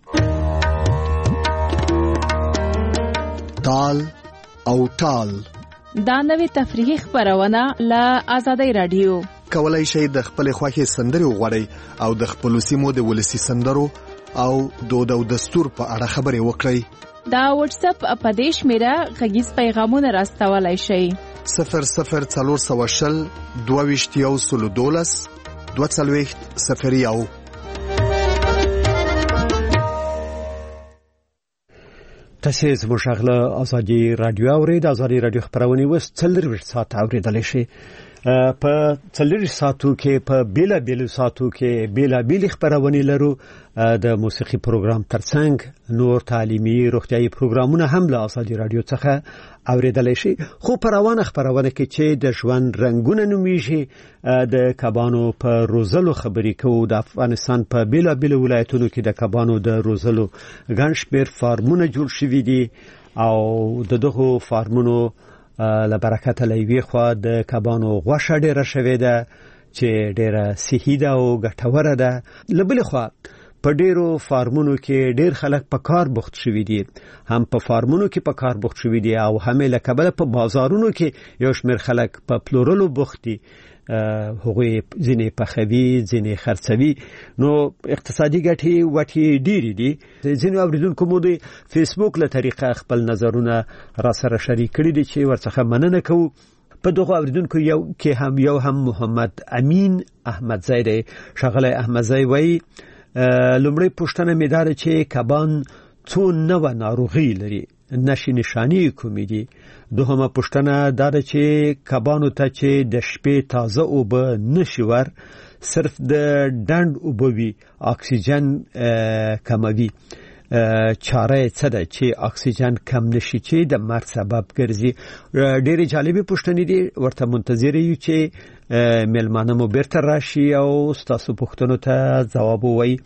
تال او ټال دا نوې تفریحي خبرونه له آزادۍ رادیو. کولای شئ د خپل خوښې سندرې وغواړئ او د خپل سیمو د ولسی سندرو او دود او دستور په اړه خبرې وکړئ. دا واتس اپ اپدیش میرا غږیز پیغامونه راستولای شئ 0040 2212 2201. تاسو زموږ غږ ازادي رادیو اورید. ازادي رادیو خبرونه وس 4 ساعت اوریدل شي. په 4 ساعتو کې په بیل ساعتو کې بیل خبرونه لرو. د موسیقي پروګرام ترڅنګ نور تعلیمي روغتيایي پروګرامونه هم له ازادي رادیو څخه اوریدل شي. خو پروانه خبرونه کې چې د ژوند رنگونه نومیږي د کبانو په روزلو خبرې کوو. د افغانستان په بیل ولایتونو کې د کبانو د روزلو ګڼ شمېر فارمونه جوړ شوي دي او دغه فارمونو لبرکت لوي خو د کبانو غوښه ډیره شوې ده چې ډیره صحي ده او ګټوره ده. لبل خو په ډیرو فارمونو کې ډیر خلک په کار بوخت شوي دي. هم په فارمونو کې په کار بوخت شوي دي او هم له کبله په بازارونو کې یو شمېر خلک په پلورلو بوخت دي. هغوی ځینې پخوي ځینې خرڅوي نو اقتصادي ګټې وټې ډېرې دي. ځینې اوریدونکو مو د فیسبوک له طریقه خپل نظرونه را سره شریک کړي دي چې ورڅخه مننه کوو. په دغه اوریدونکو یو هم محمد امین احمدزی دی. ښاغلی احمدزی وایي لومړی پوښتنه مې دا ده چې کبان څو نوع ناروغي لري نشي نشانی کومې دي. دوهمه پوښتنه دا ده چې کبانو ته چې د شپې تازه اوبه نشي ور صرف د ډنډ اوبه وي اکسیجن کموي چاره څه ده چې اکسیجن کم نشي چې د مرګ سبب ګرځي. ډېرې جالبې پوښتنې دي. ورته منتظر یو چې ملمانه مو بیرته راشي او تاسو پوښتنو ته ځواب ووایي.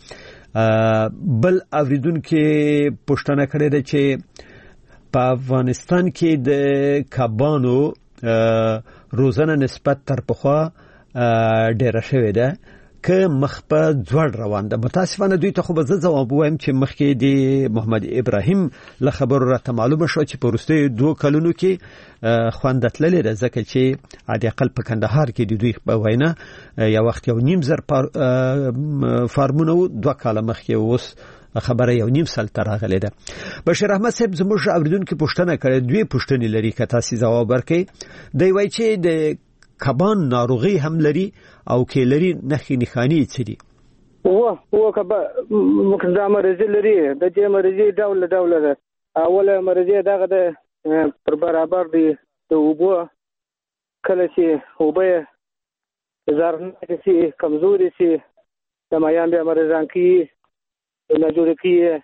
بل اوریدونکو پوښتنه کړې ده چې په افغانستان کې د کبانو روزنه نسبت تر پخوا ډیره شوې ده که مخ په ځوړ روان ده. متاسفانه دوی ته خو به زه جواب وایم چې مخکې د محمد ابراهیم له خبرو راته معلومه شو چې په وروستیو 2 کلونو کې خوند تللې ده ځکه چې عادي اقل په کندهار کې د دوی په وینا یو وخت 1.5 فارمونه 2 کاله مخکې اوس خبره 1.5 تر راغله ده. بشیر احمد صاحب زموږ اوریدونکو پوښتنه کړې 2 پوښتنې لري که تاسو ځواب ورکړئ. دی وایي چې د کبان ناروغي هم لري او کې لري نخي نخانی څه دي. کبا مخزه مرزي لري د دې مرزي ډول ده. اوله مرزي دغه د پر برابر دي د اوبو کله چې اوبه زارنه شي کمزوري شي د مایان بیا مرزان کی نه جوړ کی.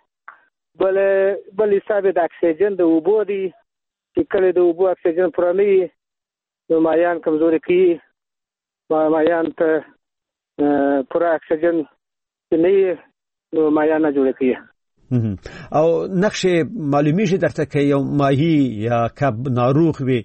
بل حساب د اکسیجن د اوبو دي چې کله د اوبو اکسیجن پرانی نو مایان کمزوري کی مایان ته پر اکسیجن نه نو مایان نه جوړ کی. او نقشه معلومیږي درته کې یو ماهی یا کب ناروغ وي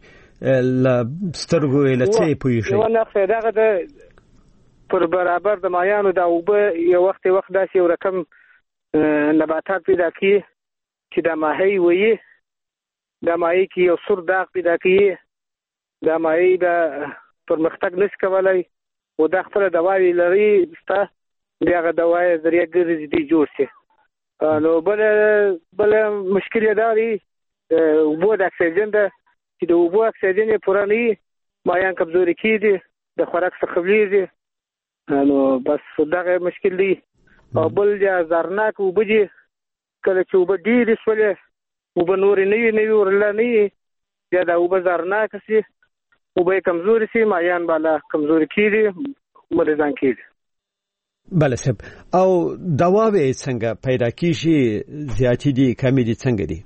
سترګو لته پوي شي. یو نقشه دغه د پر برابر د مایانو د اوبه یو وخت داسې یو رقم نباتات پیدا کی چې د ماهی وي د ماهی کې یو سور داغ پیدا کی د ماهی د پرمختګ نش کولای او د خپل دواوی لري ستا دغه دوايي ذریعہ ګرځي جوړ شي. نو بل مشکل دا دی اوبو د اکسیجن ده چې د اوبو اکسیجن پرانی مایان کمزوري کیږي د خوراک څخه خبريږي. نو بس دغه مشکل دی. او بل یا زرناک وبدي کله چې وب ډیر شولې وب نور نه ورل نه یا دا وب زرناک شي وب کمزوري شي مایان بالا کمزوري کیږي مرزان کیږي. بله صاحب او دواوې څنګه پیدا کیږي زیاتې دي کمې دي څنګه دي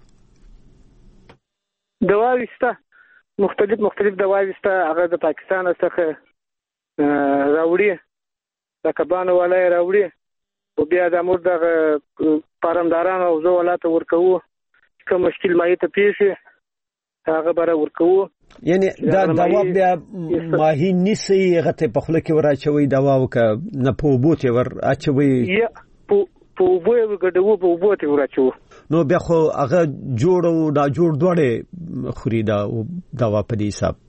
دواوې شته مختلف دواوې شته هغه د پاکستان څخه راوړي د کبانو ولای راوړي او بیا د امور د فارمدارانو او زو ولاته ورکوو کوم مشکل مایه ته پیښه هغه بره ورکوو یعنی دا دوا بیا ماهی نسی غته په خله کې وراچوي دوا وک نه په بوته ور اچوي یا په بوې ګډو په بوته ورچو نو بیا خو هغه جوړو دا جوړ دوړې خوري دا دوا په دې حساب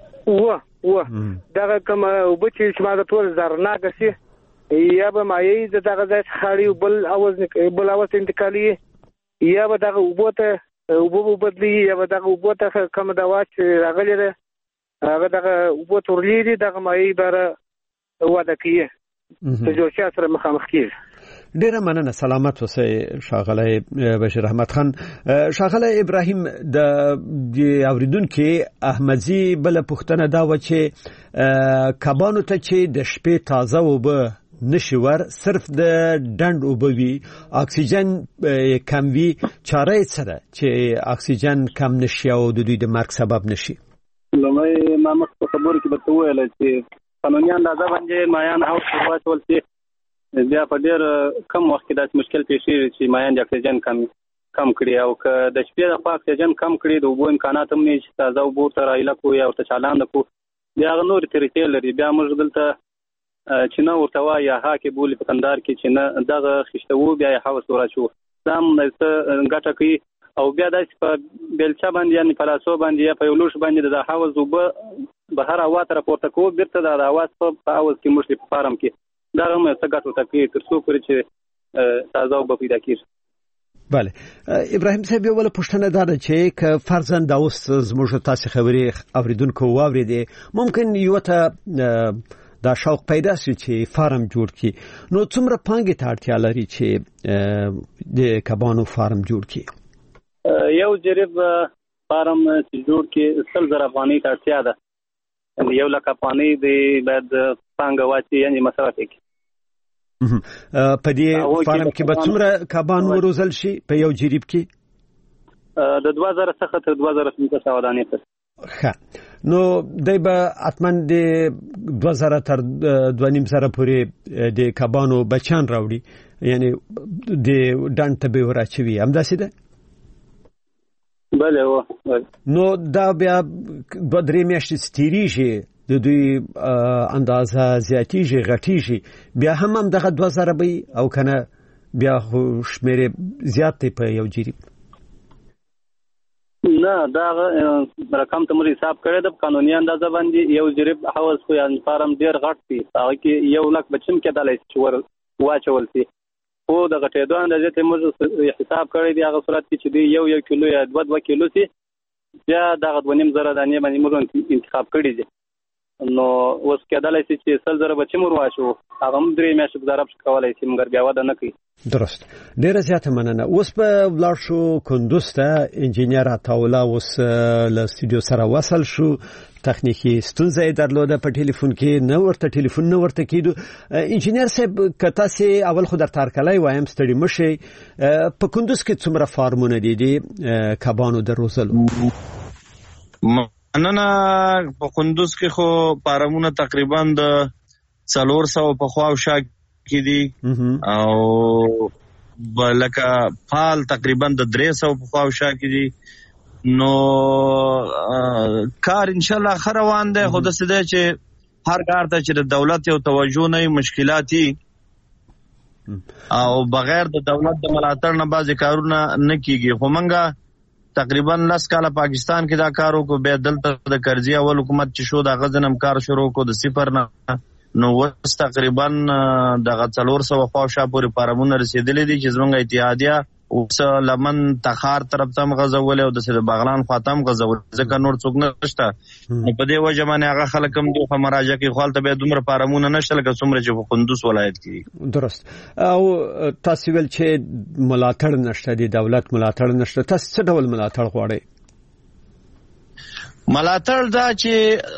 و دا کوم وبچې چې ما د ټول زرناګه سي یا به مایې دغه ځای خاړي بل اواز انتقالي یا به دغه وبوته بدلی یا به دغه وبوته کوم دوا چې راغلي ده هغه دغه وبوته ورلېدي دغه مایې بره وده کوي ته جوړ سره مخامخ کیږي ډیره مننه سلامت اوسئ ښاغلی بشیر احمد خان ښاغلی ابراهیم د اوریدونکو احمدزي بل پښتنه دا و چې کبانو ته چې د شپې تازه وبه نشور صرف د ډند وبوي اکسیجن کم وی چاره سره چې اکسیجن کم نشي او د دوی د مرګ سبب نشي لمای ما مخ په خبرو کې به ویل چې قانوني اندازه باندې مایان او شروعول چې بیا په ډېر کم وخت کې داسې مشکل پیښ شي چې مایان د اکسیجن کم کړي او که د شپې د اکسیجن کم کړي د اوبو امکانات هم نه چې تازه اوبو ته رایله کوي او ته چالان کو بیا نور طریقې لري بیا موږ دلته چې نه ورته وایي هاکې بولي په کندهار کې چې نه دغه خښتو بیا یې حوس ورچو دا هم ګټه کوي او بیا داسې په بیلچه باندې یعنې په لاسو باندې یا په یو لوښ باندې د حوض اوبه بهر هوا ته راپورته کوو بیرته د هوا په حوض کې موږ په فارم کې دا هم څه ګټه ورته کوي تر څو پورې چې تازه اوبه پیدا کېږي بله ابراهیم صاحب یو بله پوښتنه دا ده چې که فرضاً دا اوس زموږ تاسې خبرې اوریدونکو واورېدې ممکن یو ته دا شوق پیدا شي چې فارم جوړ کړي نو څومره پانګې ته اړتیا لري چې د کبانو فارم جوړ کړي یو جریب فارم چې جوړ کړي 100,000 افغانۍ ته اړتیا ده یو لک افغانۍ دی باید پانګه واچي یعنې مصرف کړي په دې فارم کې به څومره کبان وروزل شي په یو جریب کې د 2000 څخه تر 2500 دانې پورې ښه نو دای به اتمن د 2000 تر 2500 پورې د کبانو بچان راوړي یعنی د ډنډ ته به ورچوي همداسې ده بله نو دا بیا 2-3 میاشتې ستیریږي د دوی اندازه زیاتیږي غټیږي بیا هم دغه 2000 به او کنه بیا شمیره زیات په یو جریب نه دا رقم ته مې حساب کړی د قانوني اندازه باندې یو جریب حوض خو یعنې فارم ډېر غټ دی هغه کې 1 لک بچم کېدلی چې واچول شي خو د غټېدو اندازې ته موږ حساب کړی دی هغه صورت کې چې دی 1 کیلو یا 2 کیلو سي بیا دغه 2.5 دانې باندې موږ انتخاب کړی دی نو اوس کېدلی شي چې 100,000 بچم ورواچو هغه هم 3 میاشتې ګزاره کولای شي مګر بیا وده نه کوي درست ډیره زیاته مننه اوس په ولاړ شو کندوز ته انجینیر عطاالله اوس له استودیو سره وصل شو تخنیکی ستونزه درلوده په ټلیفون کې نه ورته ټلیفون نه ورته کیدو انجینیر صاحب کته سي اول خو در تارکلای وایم ستړي مشي په کندوز کې څومره فارمونه دي کبانو د روزلو نن په کندوز کې خو فارمونه تقریبا د 400 په خوا او شا کې دي او بلکه فال تقریبا د 300 په خوا او شا کې دي نو کار ان شاء الله خیر روان دی خو د سده چې هر کار ته چې د دولت یو توجه نه مشکلاتي او بغیر د دولت د ملاتړ نه بعضی کارونه نه کیږي خو منګه تقریبا 10 کاله پاکستان کې دا کارو کو به دلته د قرضې اول حکومت چې شو دا غزنم کار شروع کو د صفر نه نو وس تقریبا د 400 خواوشا پورې فارمونه رسیدلې دي چې زمونږ اتحادیه اوس لمن تخار طرف ته غزول او د بغلان خاتم غزول ځکه نور څوک نشته په دې وجه باندې هغه خلک هم د مراجعه کې خپل ته به دومره فارمونه نشته لکه څومره چې په کندوز ولایت کې درست او تاسو ول چې ملاتړ نشته دی دولت ملاتړ نشته تاسو څه ډول ملاتړ غواړئ ملاتړ دا چې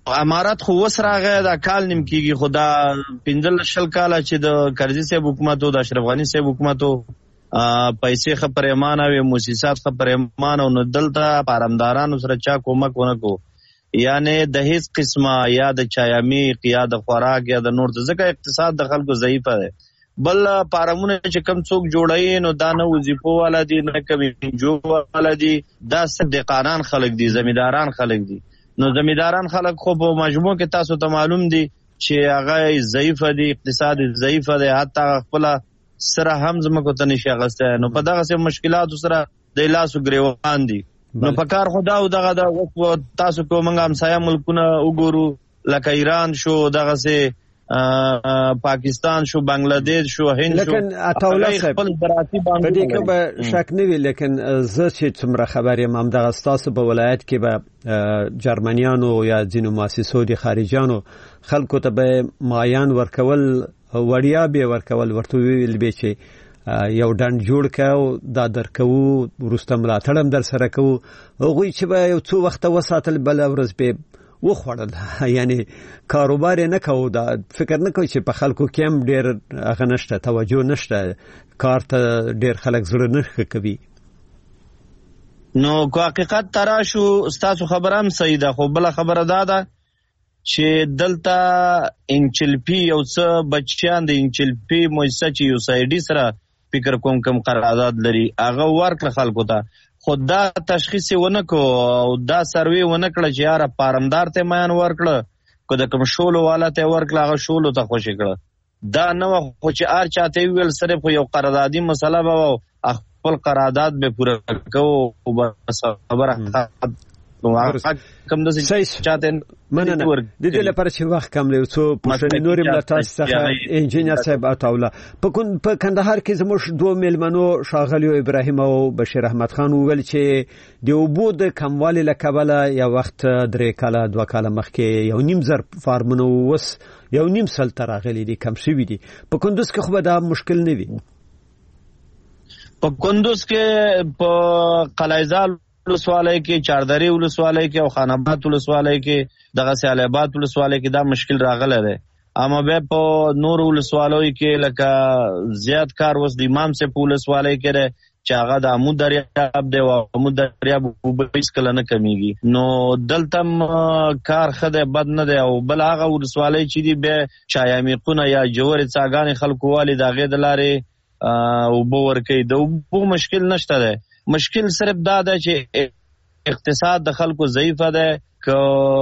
امارات خو وسراغه دا کال نیم کیږي خدا 15 کال چې د کرزي صاحب حکومت او د اشرف غنی صاحب حکومت پیسې خبرېمانه وي موسسات خبرېمانه او دلته پارمدارانو سره چا کومک ونکو یعنی د هیڅ قسمه یا د چایامي یا د خوراک یا د نور ځکه اقتصاد د خلکو ضعیف دی بل پارمونه چې کم څوک جوړای نو دا نه وظیفو والا دي نه کمینجو والا دي دا صدقانان خلک دي زمیداران خلک دي نو زمیداران خلک خو په مجموع کې تاسو ته معلوم دي چې هغه ضعیف دي اقتصاد ضعیف دی حتی خپل سره هم زمکو ته نشي غسته نو په دغه سه مشکلات سره د لاسو ګریوان دي نو په کار خدا او دغه د تاسو کو منګ همسایا ملکونه وګورو لکه ایران شو دغه سه پاکستان شو بنگلاديش شو هند شو لیکن عطاوله صاحب په دې کې به شک نه وي لیکن زه چې څومره خبرې مام دغه تاسو په ولایت کې به جرمنیانو یا ځینو مؤسسو د خارجانو خلکو ته به مایان ورکول وړیا به ورکول ورته ویل به چې یو ډنډ جوړ کاو دا درکو ورسته ملاتړم در سره کو هغه چې به یو څو وخت وساتل بل ورځ به وخوړل یعنی کاروبار نه کوو دا فکر نه کوي چې په خلکو کې هم ډېر هغه نشته توجه نشته کار ته ډېر خلک زړه نه کوي نو کو حقیقت تراشو تاسو خبرام صحیح ده خو بل خبره ده چې دلته انچلپی یو څه بچیان د انچلپی مؤسسه چې یو سایډي سره فکر کوم قرارداد لري هغه ورکړه خلکو ته خدا تشخیص ونکو او دا سروي ونکړه چې یاره پارمدار ته میان ورکړه کو د کوم شولو والا ته ورکړه هغه شولو ته خوشی کړه دا نو خو چې ار چاته ویل سره په یو قراردادي مسله به خپل قرارداد به پوره کوو او بس خبره کم د چاته مننه د دې لپاره چې وخت کم لري څو پښتني نورم لا تاسو څخه انجینر صاحب عطاوله په کندهار کې زموږ دوه ملمنو شاغلی ابراهیم او بشیر احمد خان ویل چې د اوبو د کموالي لکبله یا وخت درې کاله دوه کاله مخکې یو نیم زر فارمونو وس یو نیم سل تراغلي دي کم شوی دي په کندوز کې خو دا مشکل نه وي په کندوز کې په قلعه‌زال ولسوالۍ کې چاردری ولسوالۍ کې او خاناباد ولسوالۍ کې دغه سیالاباد ولسوالۍ کې دا مشکل راغلی دی اما به په نور ولسوالۍ کې لکه زیات کار وس د امام سه په ولسوالۍ کې دی چې هغه د عمود دریاب دی او عمود دریاب وبېس کله نه کمیږي نو دلته کار خده بد نه دی او بل هغه ولسوالۍ چې دی به چایامیقونه یا جوړ څاګانې خلکو والی دغه د لارې او بور کې د مشکل نشته دی مشکل صرف دا ده چې اقتصاد د خلکو ضعیف ده که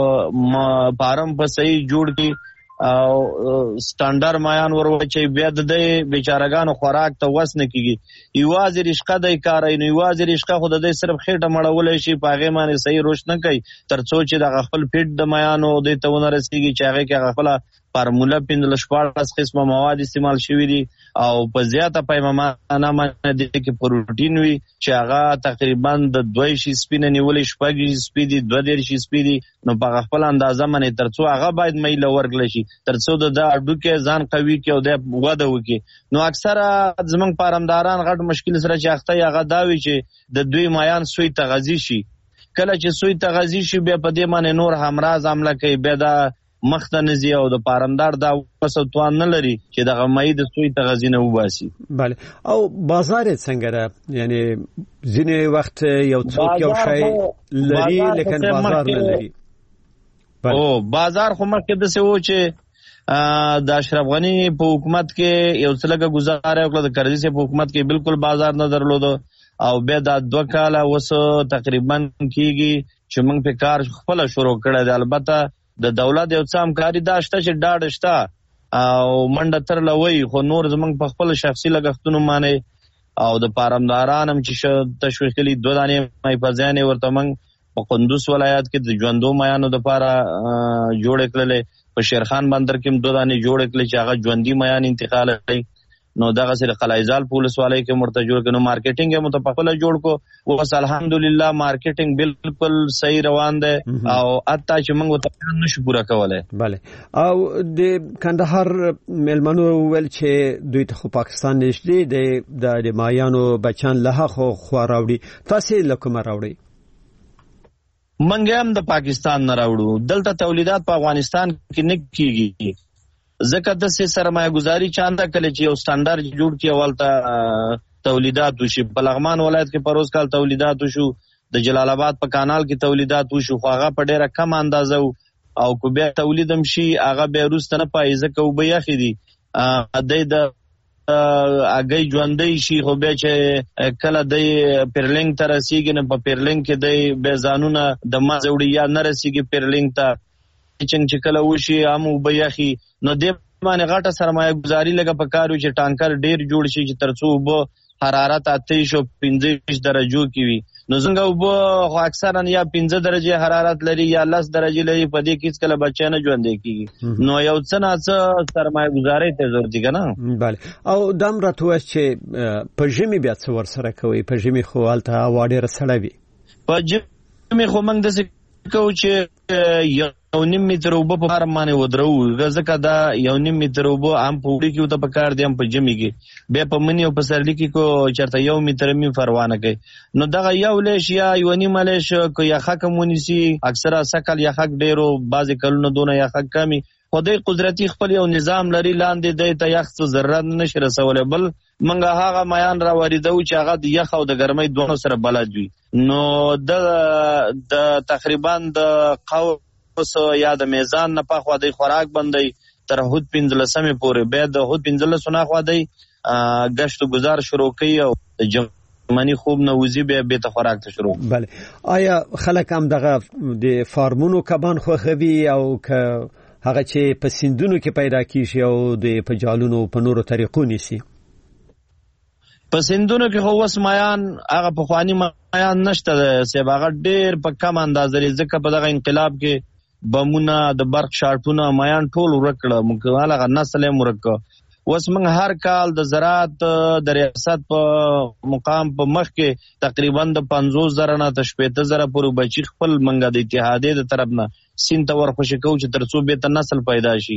پارم په صحیح جوړ کی او سټانډرډ مایان وروچي بیا د بیچارهګانو خوراک ته وس نه کیږي یوازې رشقه د کار نه یوازې رشقه خود د صرف خېټه مړول شي پاغه باندې صحیح روش نه کوي ترڅو چې د خپل پیټ د مایانو د تونه رسیږي چې هغه کې خپل فارموله پیندل شپږ قسمه مواد استعمال شوی دي او په زیاته پیمانه باندې کې پروتین وي چې هغه تقریبا د 2 شي سپینه نیولې شپږ سپیدي 2 شي سپیدي نو په خپل اندازه باندې ترڅو هغه باید میله ورګل شي ترڅو د اډو کې ځان قوي کې او د وده وکي نو اکثره زمنګ پارمداران غټ مشکل سره چې اخته هغه داوي چې د دوی مایان سوی تغذی شي کله چې سوی تغذی شي بیا په دې باندې نور همراز عمله کوي بیا دا مختنزی او د پارمدار دا وسوتوان نه لري چې د غمای د سوی تغذینه وباسي بله او بازار څنګه را یعنی ځینې وخت یو څوک یو شی لري لیکن بازار نه لري او بازار خو مخکې د څه و چې د اشرف غنی په حکومت کې یو څلګه گزاره وکړه د کرزي په حکومت کې بالکل بازار نه درلود او بیا د 2 کاله وسو تقریبا کیږي چې موږ په کار خپل شروع کړی دی البته د دولت یو څه همکاري دا شته چې ډاډ شته او منډه تر لوي خو نور زمونږ په خپل شخصي لګښتونو باندې او د پارمداران هم چې تشویق کړي 2 دانې مې په ځان ورته موږ په کندوز ولایت کې د ژوندو میانو د لپاره جوړ کړل په شیرخان بندر کې 2 دانې جوړ کړل چې هغه ژوندۍ میان انتقال کړي نو دغه سره قلعه‌زال پولیس والے کې مرتجور کنو مارکیټینګ هم متفقله جوړ کو وس الحمدلله مارکیټینګ بالکل صحیح روان ده او اته چې موږ ته نشو پورا کولای بله او د کندهار ملمنو ول چې دوی ته پاکستان نشته د مایانو بچان له خو راوړي تاسو لکه راوړي منګ هم د پاکستان نه راوړو. دلته تولیدات په افغانستان کې نه کیږي ځکه د سرمایه گذاري چاندا کله چې یو سټانډرډ جوړ کړي ولته تولیدات وشي. په لغمان ولایت کې پروز کال تولیدات وشو، د جلال آباد په کانال کې تولیدات وشو، خو هغه په ډیره کم اندازه او کو بیا تولیدم شي هغه به روسته نه پای ځکه وبې یخي دي د اګي ژوندۍ شي خو به چې کله د پیرلینګ ته رسیږي نه په پیرلینګ کې د بیزانونه د مازوړي یا نه رسیږي پیرلینګ ته چې کله وشي هم وبې یخي نو د باندې غټه سرمایه گذاري لګه په کارو چې ټانکر ډیر جوړ شي چې ترڅو وب حرارت 28-15 درجو کې وي. نو څنګه وب اکثرا یا 15 درجه حرارت لري یا 10 درجه لري په دې کې کله بچا نه ژوندې کیږي. نو یو څه نه سرمایه گذاري ته ضرورت دی کنه. بله او دم راتوه چې په ژمي بیا څه ور سره کوي؟ په ژمي خو حالت هوا ډیره سړه وي. په ژمي خو موږ د کو چې 1.5 متر وب په فارم باندې ودرو ځکه دا 1.5 متر وب هم په وړي کې وته په کار دی هم په جمی کې به په منی او په سرلی کې کو چرته 1 متر می فروانه کوي. نو دغه یو لیش یا 1.5 لیش کو یا حق مونیسی اکثره سکل یا حق ډیرو بعضی کلونه دونه یا حق کمی خدای قدرتي خپل یو نظام لري لاندې د ته یخ ضرر نشي رسول بل منګه هغه میان را وریدو چې هغه د یخ او د ګرمۍ دوه سره بلد وي. نو د تقریبا د اوس یا د میزان نه په خوا د خوراک باندې تر هود 15 پورې به د هود 15 نه خوا دی گشت گذار شروع کوي او جمعنی خوب نه وزي به ته خوراک ته شروع. بله آیا خلک هم دغه د فارمونو کبان خوخوي او که هغه چې په سیندونو کې پیدا کیږي او د پجالونو په نورو طریقو نيسي؟ په سیندونو کې خو وس مایان هغه په خواني مایان نشته سه باغ ډیر په کم اندازې ځکه په دغه انقلاب کې بمونه د برق شارټونه مایان ټول ورکړه مکواله غ نسل مرکه. وس موږ هر کال د زراعت د ریاست په مقام په مخ کې تقریبا د 50,000 نه تر 70,000 پورې بچی خپل منګه د اتحادیه د طرف نه سین ته ورخوشي کو چې ترڅو به ته نسل پیدا شي.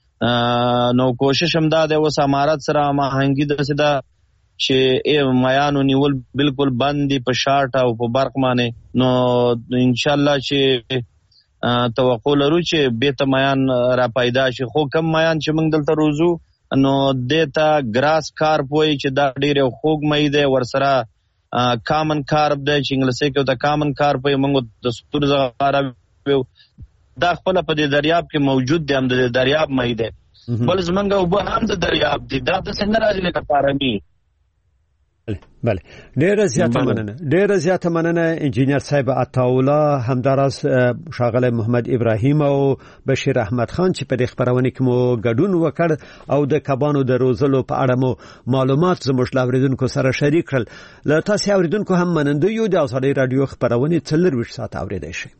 نو کوشش هم دا د وس امارت سره ماهنګي د سدا چې مایانو نیول بالکل باندې په شارټ او په برق باندې. نو ان شاء الله چې توقع لرو چې به ته مایان را پیدا شي. خو کم مایان چې موږ دلته روزو نو دیتا ګراس کارپ وای چې دا ډیر خوږ مې ده ورسره کامن کارپ ده چې انګلیسي کې ته کامن کارپ موږ د سپور زغاره دا خپل په دې دریاب کې موجود دی هم د دریاب مې ده بل زمونږ وب هم د دریاب دی دا د څنګه راځي لکه پارامي. بله ډیره زیاته مننه انجینیر صاحب عطاولا همداراز شاغله محمد ابراهیم او بشیر احمد خان چې په دې خبرونه کې مو ګډون وکړ او د کبانو د روزلو په اړه مو معلومات زموږ لاوریدونکو سره شریک کړل. له تاسو اوریدونکو هم مننه یو د ازادي رادیو خبرونه 24 ساعت اوریدئ شي.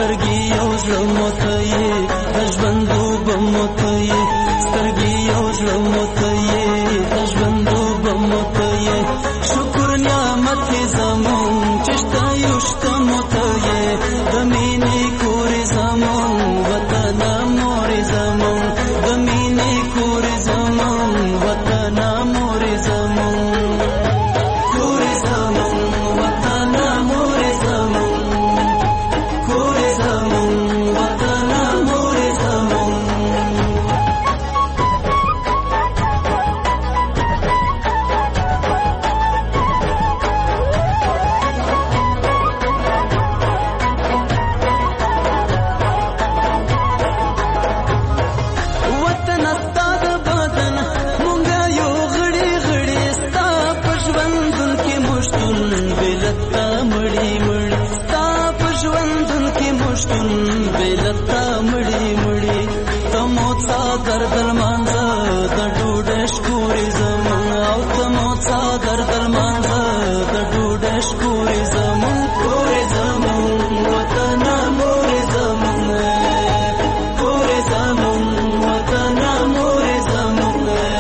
سترګې یو زړه موته یې د ژوند اوبه موته یې سترګې یو زړه موته یې د ژوند اوبه موته یې شکر نعمت یې زمون چې شته یو شته موته یې د مینې کورې زمون وطنه مورې زمون د مینې کورې زمون وطنه مورې زمون کورې زمون وطنه مورې زمون کورې زمون وطنه مورې زمون وطن ستا د بدن مونږه یو غړي غړي ستا په ژوندون کې مشتون بلتا مړی مړی ستا په ژوندون کې مشتون بلتا مړی مړی تمو څادر درمانځه د ډوډۍ شکورې زمون او تمو څادر درمانځه د ډوډۍ شکورې زمون کورې زمون وطن مورې زمون کورې زمون وطن مورې زمون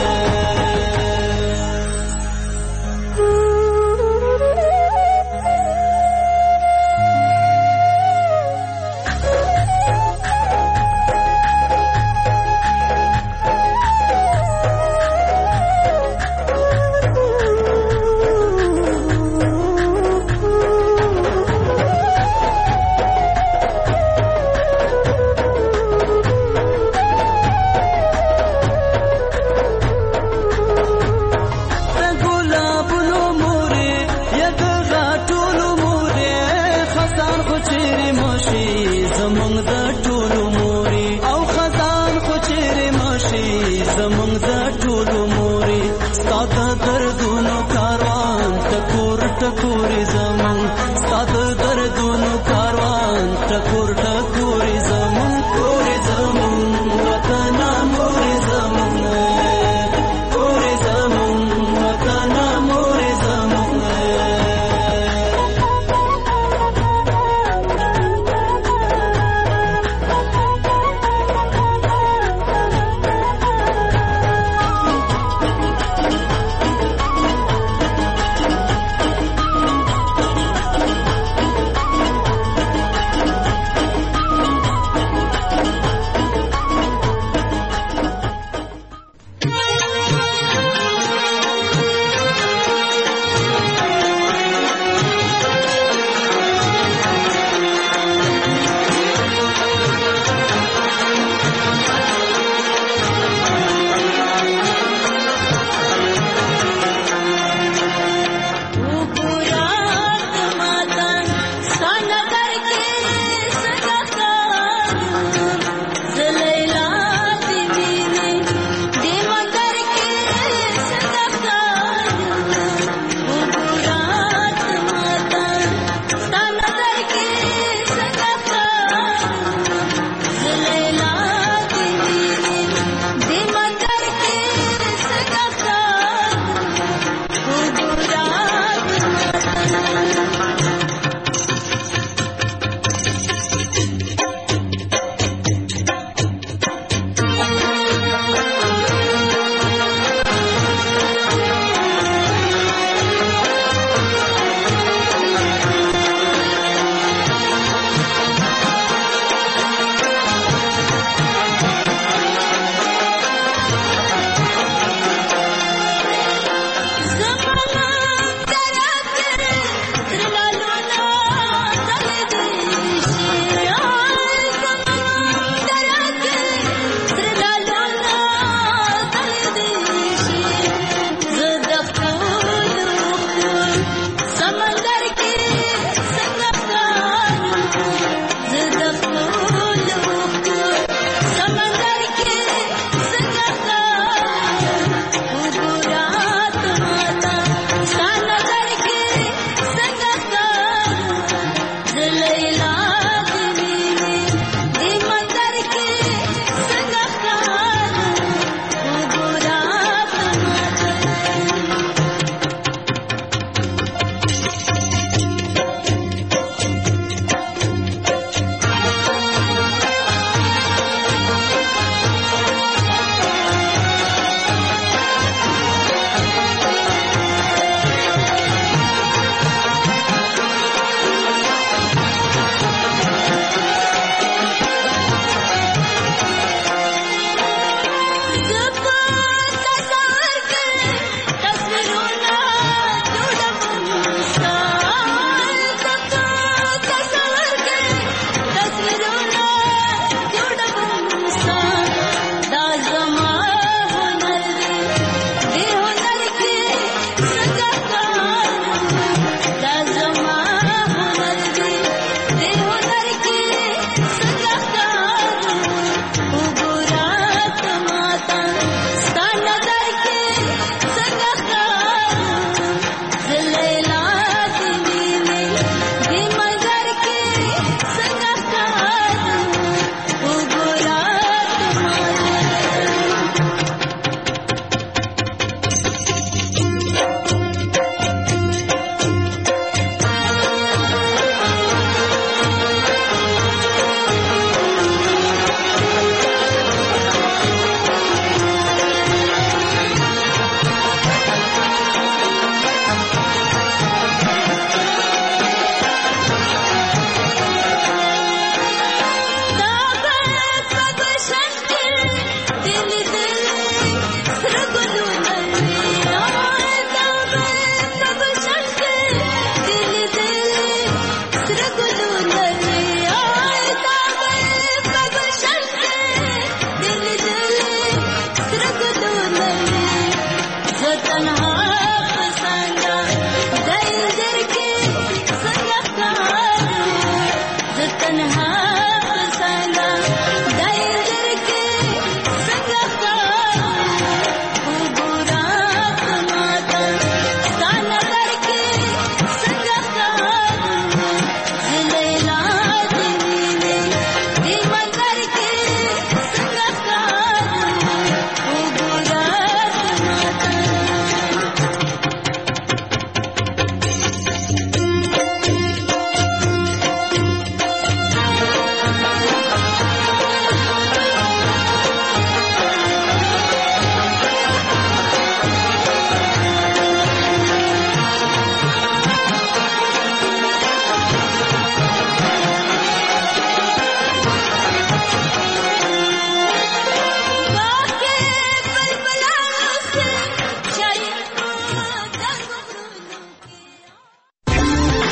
د ګلابونو مورې یا د غاټولو مورې خزان خو چیرې مشي زمونږ د ټولو مورې او خزان خو چیرې مشي زمونږ د ټولو مورې ستا د دردونو کاروان ټکور ټکورې زمونږ ستا د